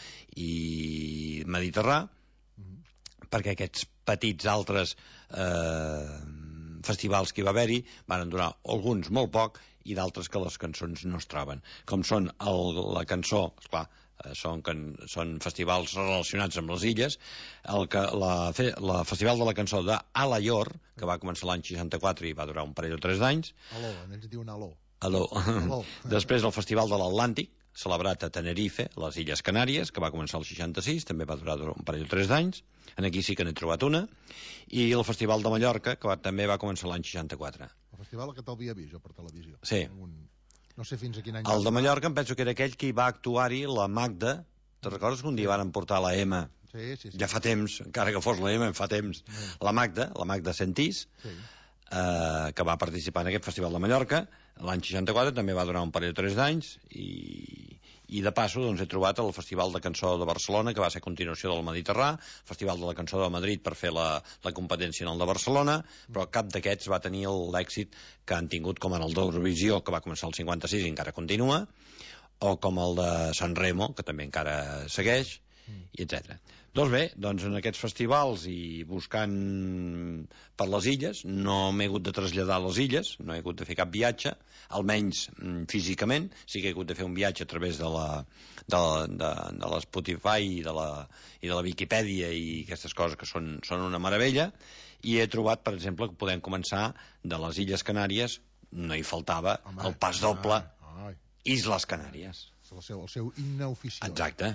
i Mediterrà, perquè aquests petits altres eh, festivals que hi va haver-hi van durar alguns molt poc i d'altres que les cançons no es troben. Com són el, la cançó, esclar, eh, són, can, són festivals relacionats amb les illes, el que, la, fe, la Festival de la Cançó d'Alaior, que va començar l'any seixanta-quatre i va durar un parell o tres d'anys. Aló, ells diuen aló. Aló. Aló. Després el Festival de l'Atlàntic, celebrat a Tenerife, les Illes Canàries, que va començar el seixanta-sis, també va durar un parell o tres d'anys. En aquí sí que n'he trobat una. I el Festival de Mallorca, que va, també va començar l'any seixanta-quatre. El festival que t'havia vist jo per televisió. Sí. Un... No sé fins a quin any... El de Mallorca em penso que era aquell que hi va actuar-hi la Magda. Te recordes que un dia van portar la M? Sí, sí, sí. Ja fa temps, encara que fos la M, fa temps. Sí. La Magda, la Magda Sentís, sí. eh, que va participar en aquest Festival de Mallorca. L'any seixanta-quatre també va durar un parell o tres d'anys i... I de passo doncs, he trobat el Festival de Cançó de Barcelona, que va ser a continuació del Mediterrà, Festival de la Cançó de Madrid per fer la, la competència en el de Barcelona, però cap d'aquests va tenir l'èxit que han tingut com en el d'Eurovisió, que va començar el cinquanta-sis i encara continua, o com el de San Remo, que també encara segueix, i etcètera. Doncs bé, doncs en aquests festivals i buscant per les illes, no m'he hagut de traslladar a les illes, no he hagut de fer cap viatge, almenys mm, físicament, sí que he hagut de fer un viatge a través de la de, de, de l'Spotify i de la, i de la Viquipèdia i aquestes coses que són, són una meravella, i he trobat, per exemple, que podem començar de les Illes Canàries, no hi faltava Home, el pas doble, ai, ai. Isles Canàries. El seu, el seu himne oficial. Exacte.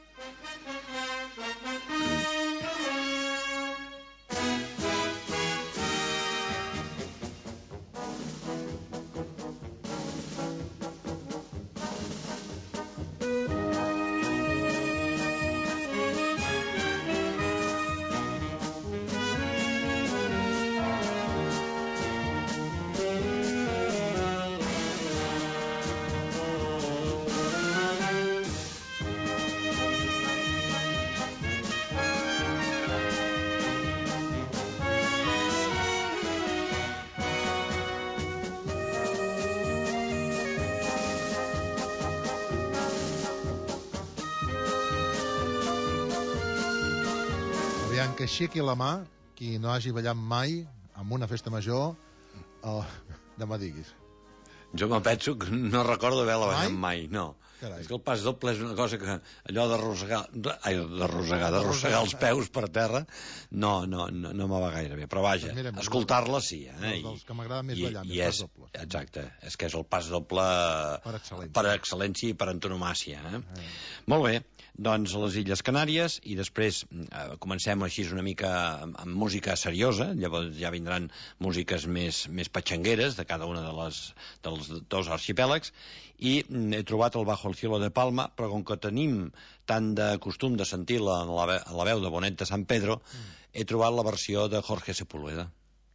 Que aixequi la mà qui no hagi ballat mai en una festa major, uh, demà diguis. Jo me penso que no recordo haver-la banyat mai, no. Carai. És que el pas doble és una cosa que allò d'arrossegar, ai, d'arrossegar, d'arrossegar els peus per terra, no, no, no, no me va gaire bé. Però vaja, Pues mira, escoltar-la sí. Eh? dels, dels que m'agrada més I, ballar, i més és, pas doble. exacte, és que és el pas doble Per excel·lència. per excel·lència i per antonomàcia. Eh? Eh. Molt bé, doncs a les Illes Canàries, i després eh, comencem així una mica amb, amb música seriosa, llavors ja vindran músiques més, més patxangueres de cada una de les, dels dos arxipèlags, i he trobat el Bajo el cielo de Palma, però com que tenim tant de costum de sentir-la en la, en la veu de Bonet de San Pedro, mm. he trobat la versió de Jorge Sepúlveda.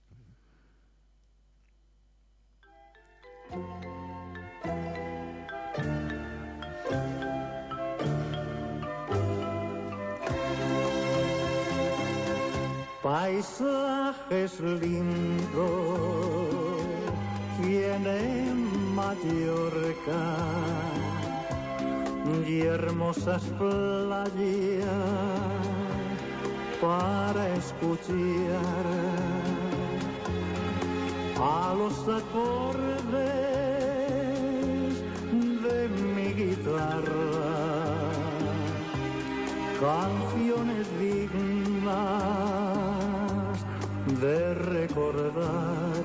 Paisajes lindos tiene Mallorca y hermosas playas para escuchar a los acordes de mi guitarra, canciones dignas de recordar.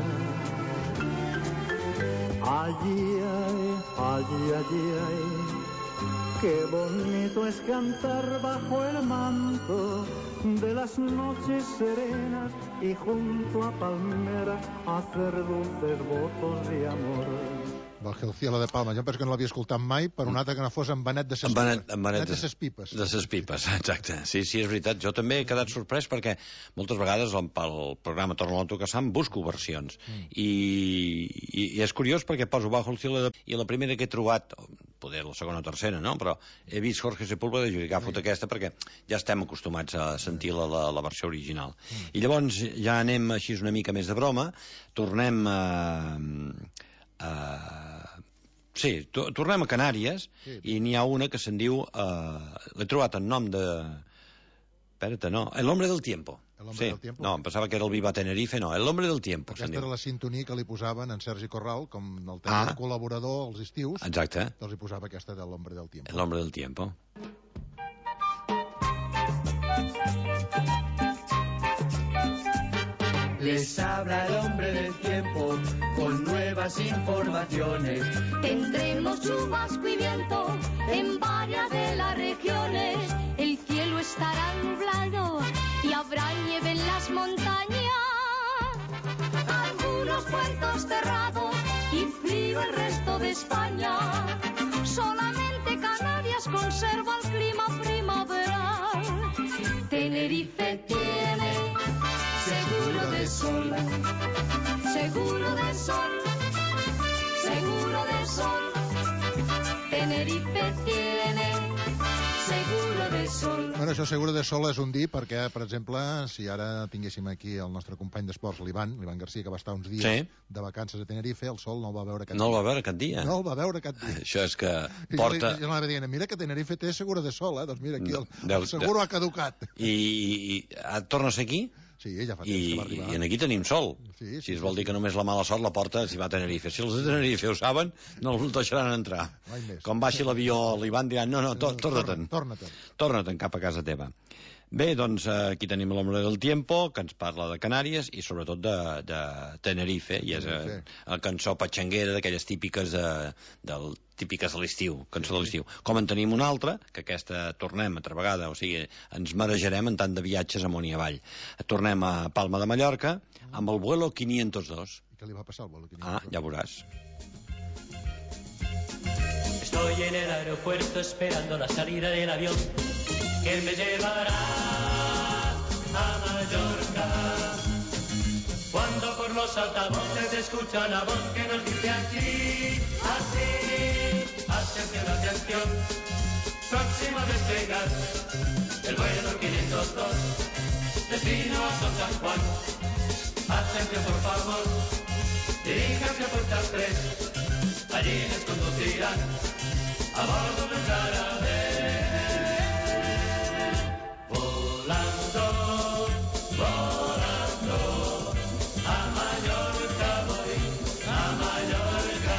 Allí hay, allí, allí hay, qué bonito es cantar bajo el manto de las noches serenas y junto a palmeras hacer dulces votos de amor. Bajo el cielo de Palma. Jo penso que no l'havia escoltat mai, per un altre que no fos en Benet de ses Benet, Pipes. Benet de ses Pipes. De ses Pipes, exacte. Sí, sí, és veritat. Jo també he quedat sorprès perquè moltes vegades pel programa Torna a l'Autocassam busco versions. Mm. I, i, I és curiós perquè poso Bajo el cielo de... I la primera que he trobat, poder la segona o tercera, no? Però he vist Jorge Sepúlveda i jo he agafat sí. aquesta perquè ja estem acostumats a sentir la, la, la versió original. Mm. I llavors ja anem així una mica més de broma, tornem a... a Sí, tornem a Canàries, sí. I n'hi ha una que se'n diu... Uh, l'he trobat en nom de... Espera't, no. El hombre del tiempo. El hombre sí. del tiempo. No, em pensava que era el Viva Tenerife, no. El hombre del tiempo. Aquesta era la sintonia que li posaven en Sergi Corral, com el tema ah. de col·laborador als estius. Exacte. Doncs li posava aquesta de l'hombre del tiempo. El hombre del tiempo. Les habla el hombre del tiempo con nuevas informaciones. Tendremos chubasco y viento en varias de las regiones. El cielo estará nublado y habrá nieve en las montañas. Algunos puertos cerrados y frío el resto de España. Solamente Canarias conserva el clima primaveral. Tenerife tiene seguro de sol, seguro de sol, seguro de sol. Tenerife tiene seguro de sol. Bueno, això seguro de sol és un dir perquè, per exemple, si ara tinguéssim aquí el nostre company d'esports, l'Ivan, l'Ivan Garcia, que va estar uns dies sí. de vacances a Tenerife, el sol no el va veure cap no dia. No el va veure cap dia? No el va veure cap dia. Això és que I porta... jo, jo anava dient, mira que Tenerife té seguro de sol, eh? Doncs mira, aquí el, Deu, el seguro de... ha caducat. I, i, i torna a ser aquí? Sí, ja fa temps I, que va arribar. I aquí tenim sol. Sí, sí, si es vol dir que només la mala sort la porta si va a Tenerife. Si els de Tenerife ho saben, no els deixaran entrar. Com baixi l'avió, l'Ivan diran, no, no, to, torna-te'n. Torna-te'n. Torna-te'n cap a casa teva. Bé, doncs aquí tenim l'Hombre del Tiempo, que ens parla de Canàries i sobretot de, de Tenerife, i és eh, la cançó patxanguera d'aquelles típiques de, del, típiques de l'estiu, cançó de l'estiu. Com en tenim una altra, que aquesta tornem altra vegada, o sigui, ens marejarem en tant de viatges amunt i avall. Tornem a Palma de Mallorca amb el vuelo quinientos dos. I què li va passar al vuelo quinientos dos? Ah, ja veuràs. Estoy en el aeropuerto esperando la salida del avión que me llevará a Mallorca. Cuando por los altavoces se escucha la voz que nos dice aquí, así, atención, atención, próximo a despegar, el vuelo quinientos dos, destino a San Juan. Atención, por favor, diríjanse a puerta tres, allí les conducirán a bordo del carabel. Volando, volando, a Mallorca voy, a Mallorca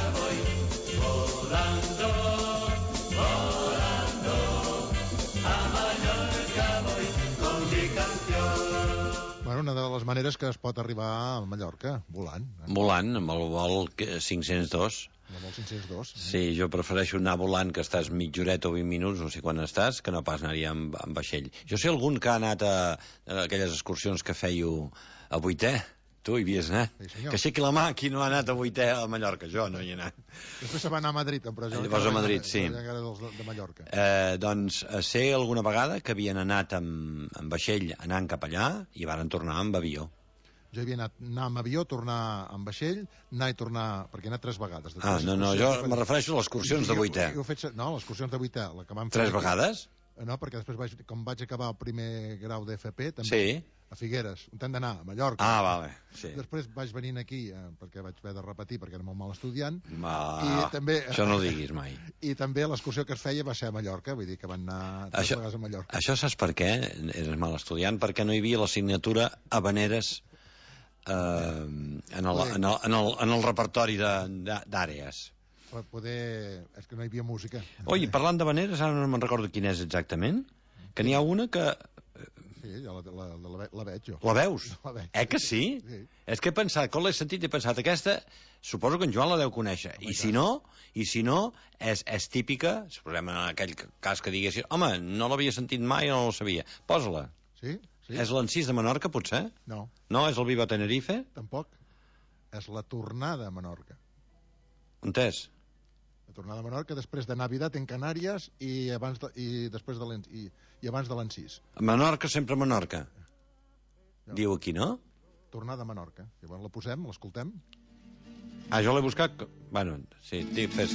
Bueno, una de les maneres que es pot arribar a Mallorca, volant. Eh? Volant, amb el vol cinc-cents dos. El vol cinc-cents dos. Sí, jo prefereixo anar volant, que estàs mitja horeta o vint minuts, no sé quan estàs, que no pas anar-hi amb, amb vaixell. Jo sé algun que ha anat a, a aquelles excursions que fèieu a Vuitè. Tu hi havies anat. Sí, que aixequi la mà, qui no ha anat a Vuitè a Mallorca? Jo no hi he anat. Després se va anar a Madrid, però jo... Llavors a Madrid, sí. De, de Mallorca. Eh, doncs sé alguna vegada que havien anat amb, amb vaixell anant cap allà i varen tornar amb avió. Jo havia anat anar amb avió, tornar amb vaixell, anar i tornar... perquè he anat tres vegades. Ah, no, no, jo me refereixo a les excursions de Vuitè. No, les excursions de Vuitè, la que vam fer... Tres vegades? No, perquè després, vaig, com vaig acabar el primer grau d'F P, també... Sí. A Figueres, on hem d'anar, a Mallorca. Ah, vale, sí. Després vaig venir aquí, eh, perquè vaig haver de repetir, perquè era molt mal estudiant. Ma... I també, això no ho diguis mai. I també l'excursió que es feia va ser a Mallorca, vull dir que van anar tres això, vegades a Mallorca. Això saps per què eres mal estudiant? Perquè no hi havia l'assignatura Habaneres eh, en, el, en, el, en, el, en el repertori d'àrees. Per poder... És que no hi havia música. Oi, parlant d'Habaneres, ara no me'n recordo quina és exactament, que n'hi ha una que... Sí, ja la, la, la, la veig jo. La veus? La veig. Eh que sí? Sí. És que he pensat, quan l'he sentit, he pensat, aquesta, suposo que en Joan la deu conèixer. I si no, i si no, és, és típica, suposem en aquell cas que diguessis, home, no l'havia sentit mai o no la sabia. Posa-la. Sí? Sí. És l'encís de Menorca, potser? No. No, és el Viva Tenerife? Tampoc. És la tornada a Menorca. Entès? La tornada a Menorca després de Navidad en Canàries i abans de, i després de i, i abans de l'encís. Menorca, sempre Menorca. No. Diu aquí, no? Tornada a Menorca. Llavors la posem, l'escoltem. Ah, jo l'he buscat... Bueno, sí, dic, fes...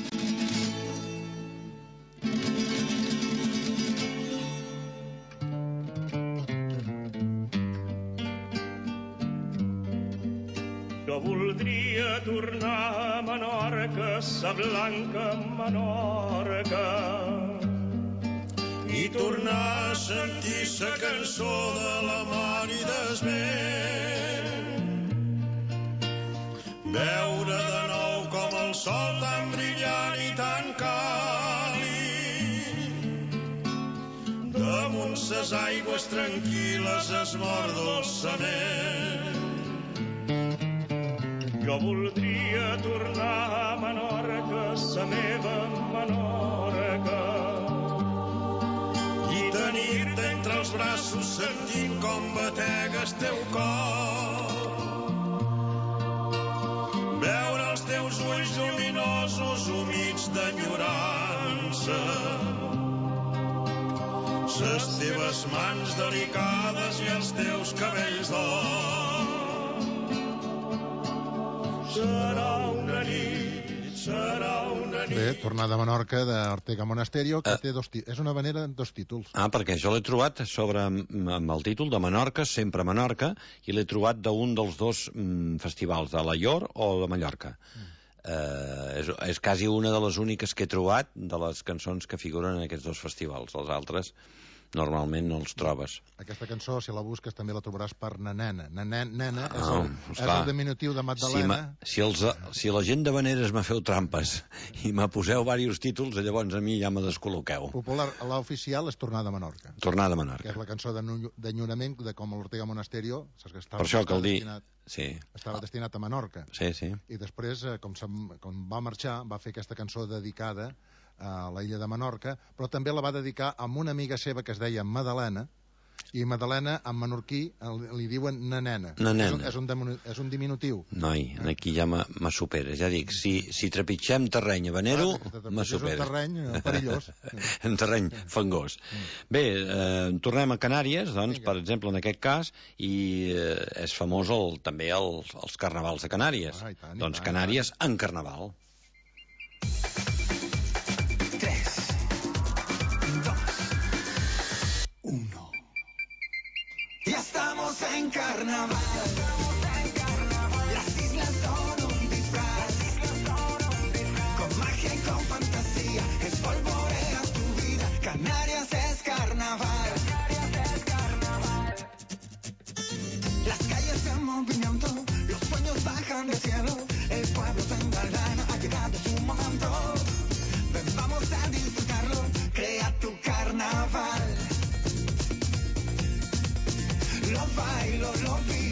Jo voldria tornar a Menorca, sa blanca Menorca, i tornar a sentir sa cançó de la mar i d'esment. Veure de nou com el sol tan brillant i tan càlid damunt ses aigües tranquil·les es mor dolçament. Jo voldria tornar a Menorca, sa meva Menorca, i tenir-te entre els braços sentint com batega el teu cor. Veure els teus ulls lluminosos humits d'enyorança, ses teves mans delicades i els teus cabells d'or. Serà una nit, serà una nit... Bé, tornada a Menorca d'Ortega Monasterio, que uh. té dos és una vanera amb dos títols. Ah, perquè jo l'he trobat sobre amb el títol de Menorca, sempre Menorca, i l'he trobat d'un dels dos mm, festivals, de la Llor o de Mallorca. Mm. Uh, és, és quasi una de les úniques que he trobat de les cançons que figuren en aquests dos festivals. Els altres normalment no els trobes. Aquesta cançó, si la busques, també la trobaràs per Nanena. Nanen, nena és, oh, el, és el diminutiu de Magdalena. Si, si, els, si la gent de Vaneres me feu trampes i me poseu diversos títols, llavors a mi ja me descol·loqueu. Popular, l'oficial és Tornada a Menorca. Tornada a Menorca. Que és la cançó d'enyorament de com l'Ortega Monasterio. Que estava, per això cal dir... Sí. Estava destinat a Menorca. Sí, sí. I després, com, com va marxar, va fer aquesta cançó dedicada a la illa de Menorca, però també la va dedicar a una amiga seva que es deia Madalena, i Madalena en menorquí li diuen nanena. Nanena. És un, és un, és un diminutiu. Noi, aquí ja me, me supera. Ja dic, si, si trepitgem terreny habanero, ah, me supera. És un terreny perillós. En terreny fangós. Bé, eh, tornem a Canàries, doncs, Vinga. Per exemple, en aquest cas, i eh, és famós el, també el, els carnavals de Canàries. Ah, tant, doncs tant, Canàries tant. En carnaval. Ya estamos en carnaval. Las islas son un disfraz. Con magia y con fantasía espolvorea tu vida. Canarias es carnaval. Las calles en movimiento, los sueños bajan del cielo. El pueblo se engalana, ha llegado su momento. Ven, vamos a disfrutarlo, crea tu carnaval. Lo bailo, lo vivo.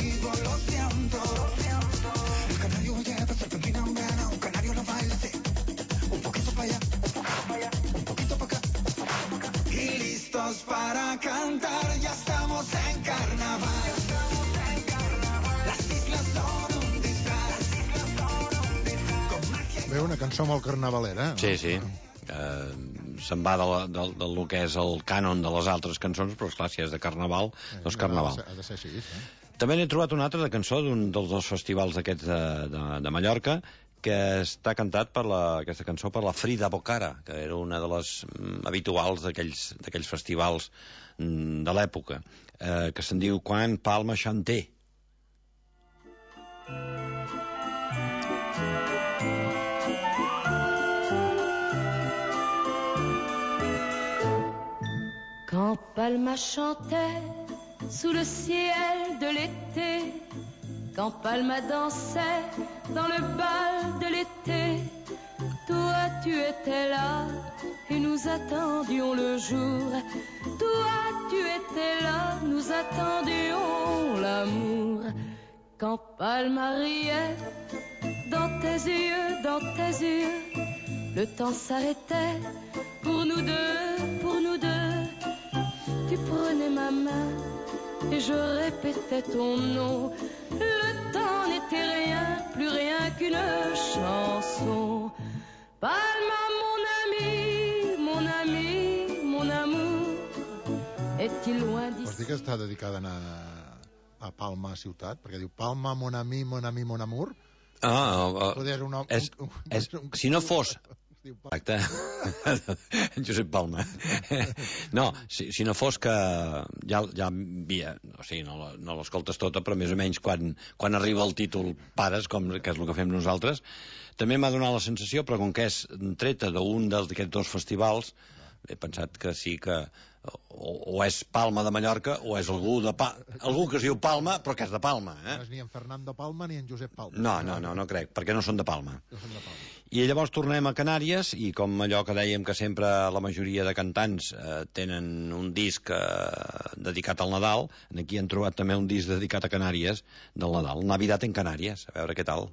També una cançó molt carnavalera. Sí, sí. Uh, se'n va de, la, de, de lo que és el cànon de les altres cançons, però esclar, si és de carnaval, eh, doncs carnaval. Ha de ser, ha de ser així, eh? També n'he trobat una altra de cançó d'un dels dos festivals aquests de, de, de Mallorca, que està cantat per la, aquesta cançó per la Frida Bocara, que era una de les mm, habituals d'aquells festivals mm, de l'època, eh, que se'n diu Quan Palma Chanté. Quand Palma chantait sous le ciel de l'été, quand Palma dansait dans le bal de l'été, toi tu étais là et nous attendions le jour. Toi tu étais là, nous attendions l'amour. Quand Palma riait dans tes yeux, dans tes yeux, le temps s'arrêtait pour nous deux, pour nous deux. Tu prenais ma main et je répétais ton nom. Le temps n'était rien, plus rien qu'une chanson. Palma, mon ami, mon ami, mon amour, est-il loin d'ici? Vols dir que està dedicada a, a Palma ciutat? Perquè diu Palma, mon ami, mon ami, mon amour. Ah, uh, Poder un, un, és, un, és, un, si no fos... Exacte. Josep Palma. No, si, si no fos que ja, ja havia, o sigui, no, no l'escoltes tota, però més o menys quan, quan arriba el títol Pares, com que és el que fem nosaltres, també m'ha donat la sensació, però com que és treta d'un d'aquests dos festivals, he pensat que sí que o, o és Palma de Mallorca o és algú de pa, algú que es diu Palma però que és de Palma, eh? No és ni en Fernando Palma ni en Josep Palma. No, no, no, no crec, perquè no són de Palma. No són de Palma. I llavors tornem a Canàries i com allò que dèiem que sempre la majoria de cantants eh, tenen un disc eh, dedicat al Nadal, aquí han trobat també un disc dedicat a Canàries del Nadal, Navidad en Canàries, a veure què tal.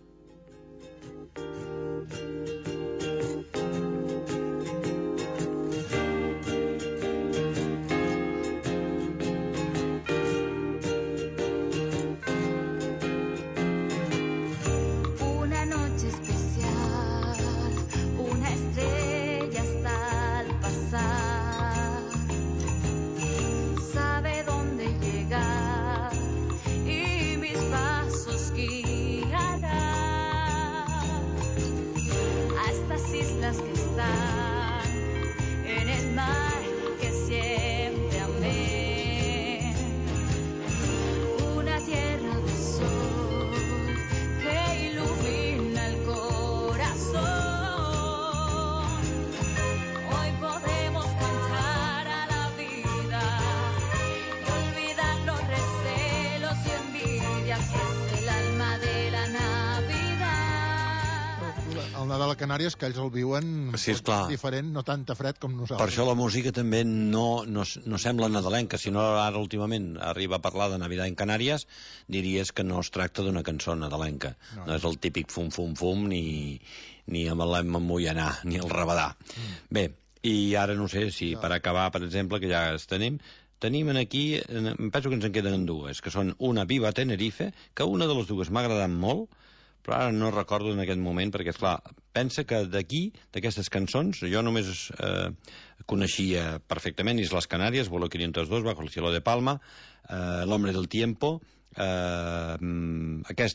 Canàries, que ells el viuen sí, diferent, no tanta fred com nosaltres. Per això la música també no, no, no sembla nadalenca. Si no ara últimament arriba a parlar de Navidad en Canàries, diries que no es tracta d'una cançó nadalenca. No, no és el típic fum-fum-fum ni, ni amb l'emmoianar, ni el rabadà. Mm. Bé, i ara no sé si per acabar, per exemple, que ja es tenim, tenim aquí, em penso que ens en queden dues, que són una Viva Tenerife, que una de les dues m'ha agradat molt, però ara no recordo en aquest moment, perquè, esclar, pensa que d'aquí, d'aquestes cançons, jo només eh, coneixia perfectament Islas Canàries, Vuelo quinientos dos, Bajo el cielo de Palma, eh, L'Hombre del Tiempo, eh, aquest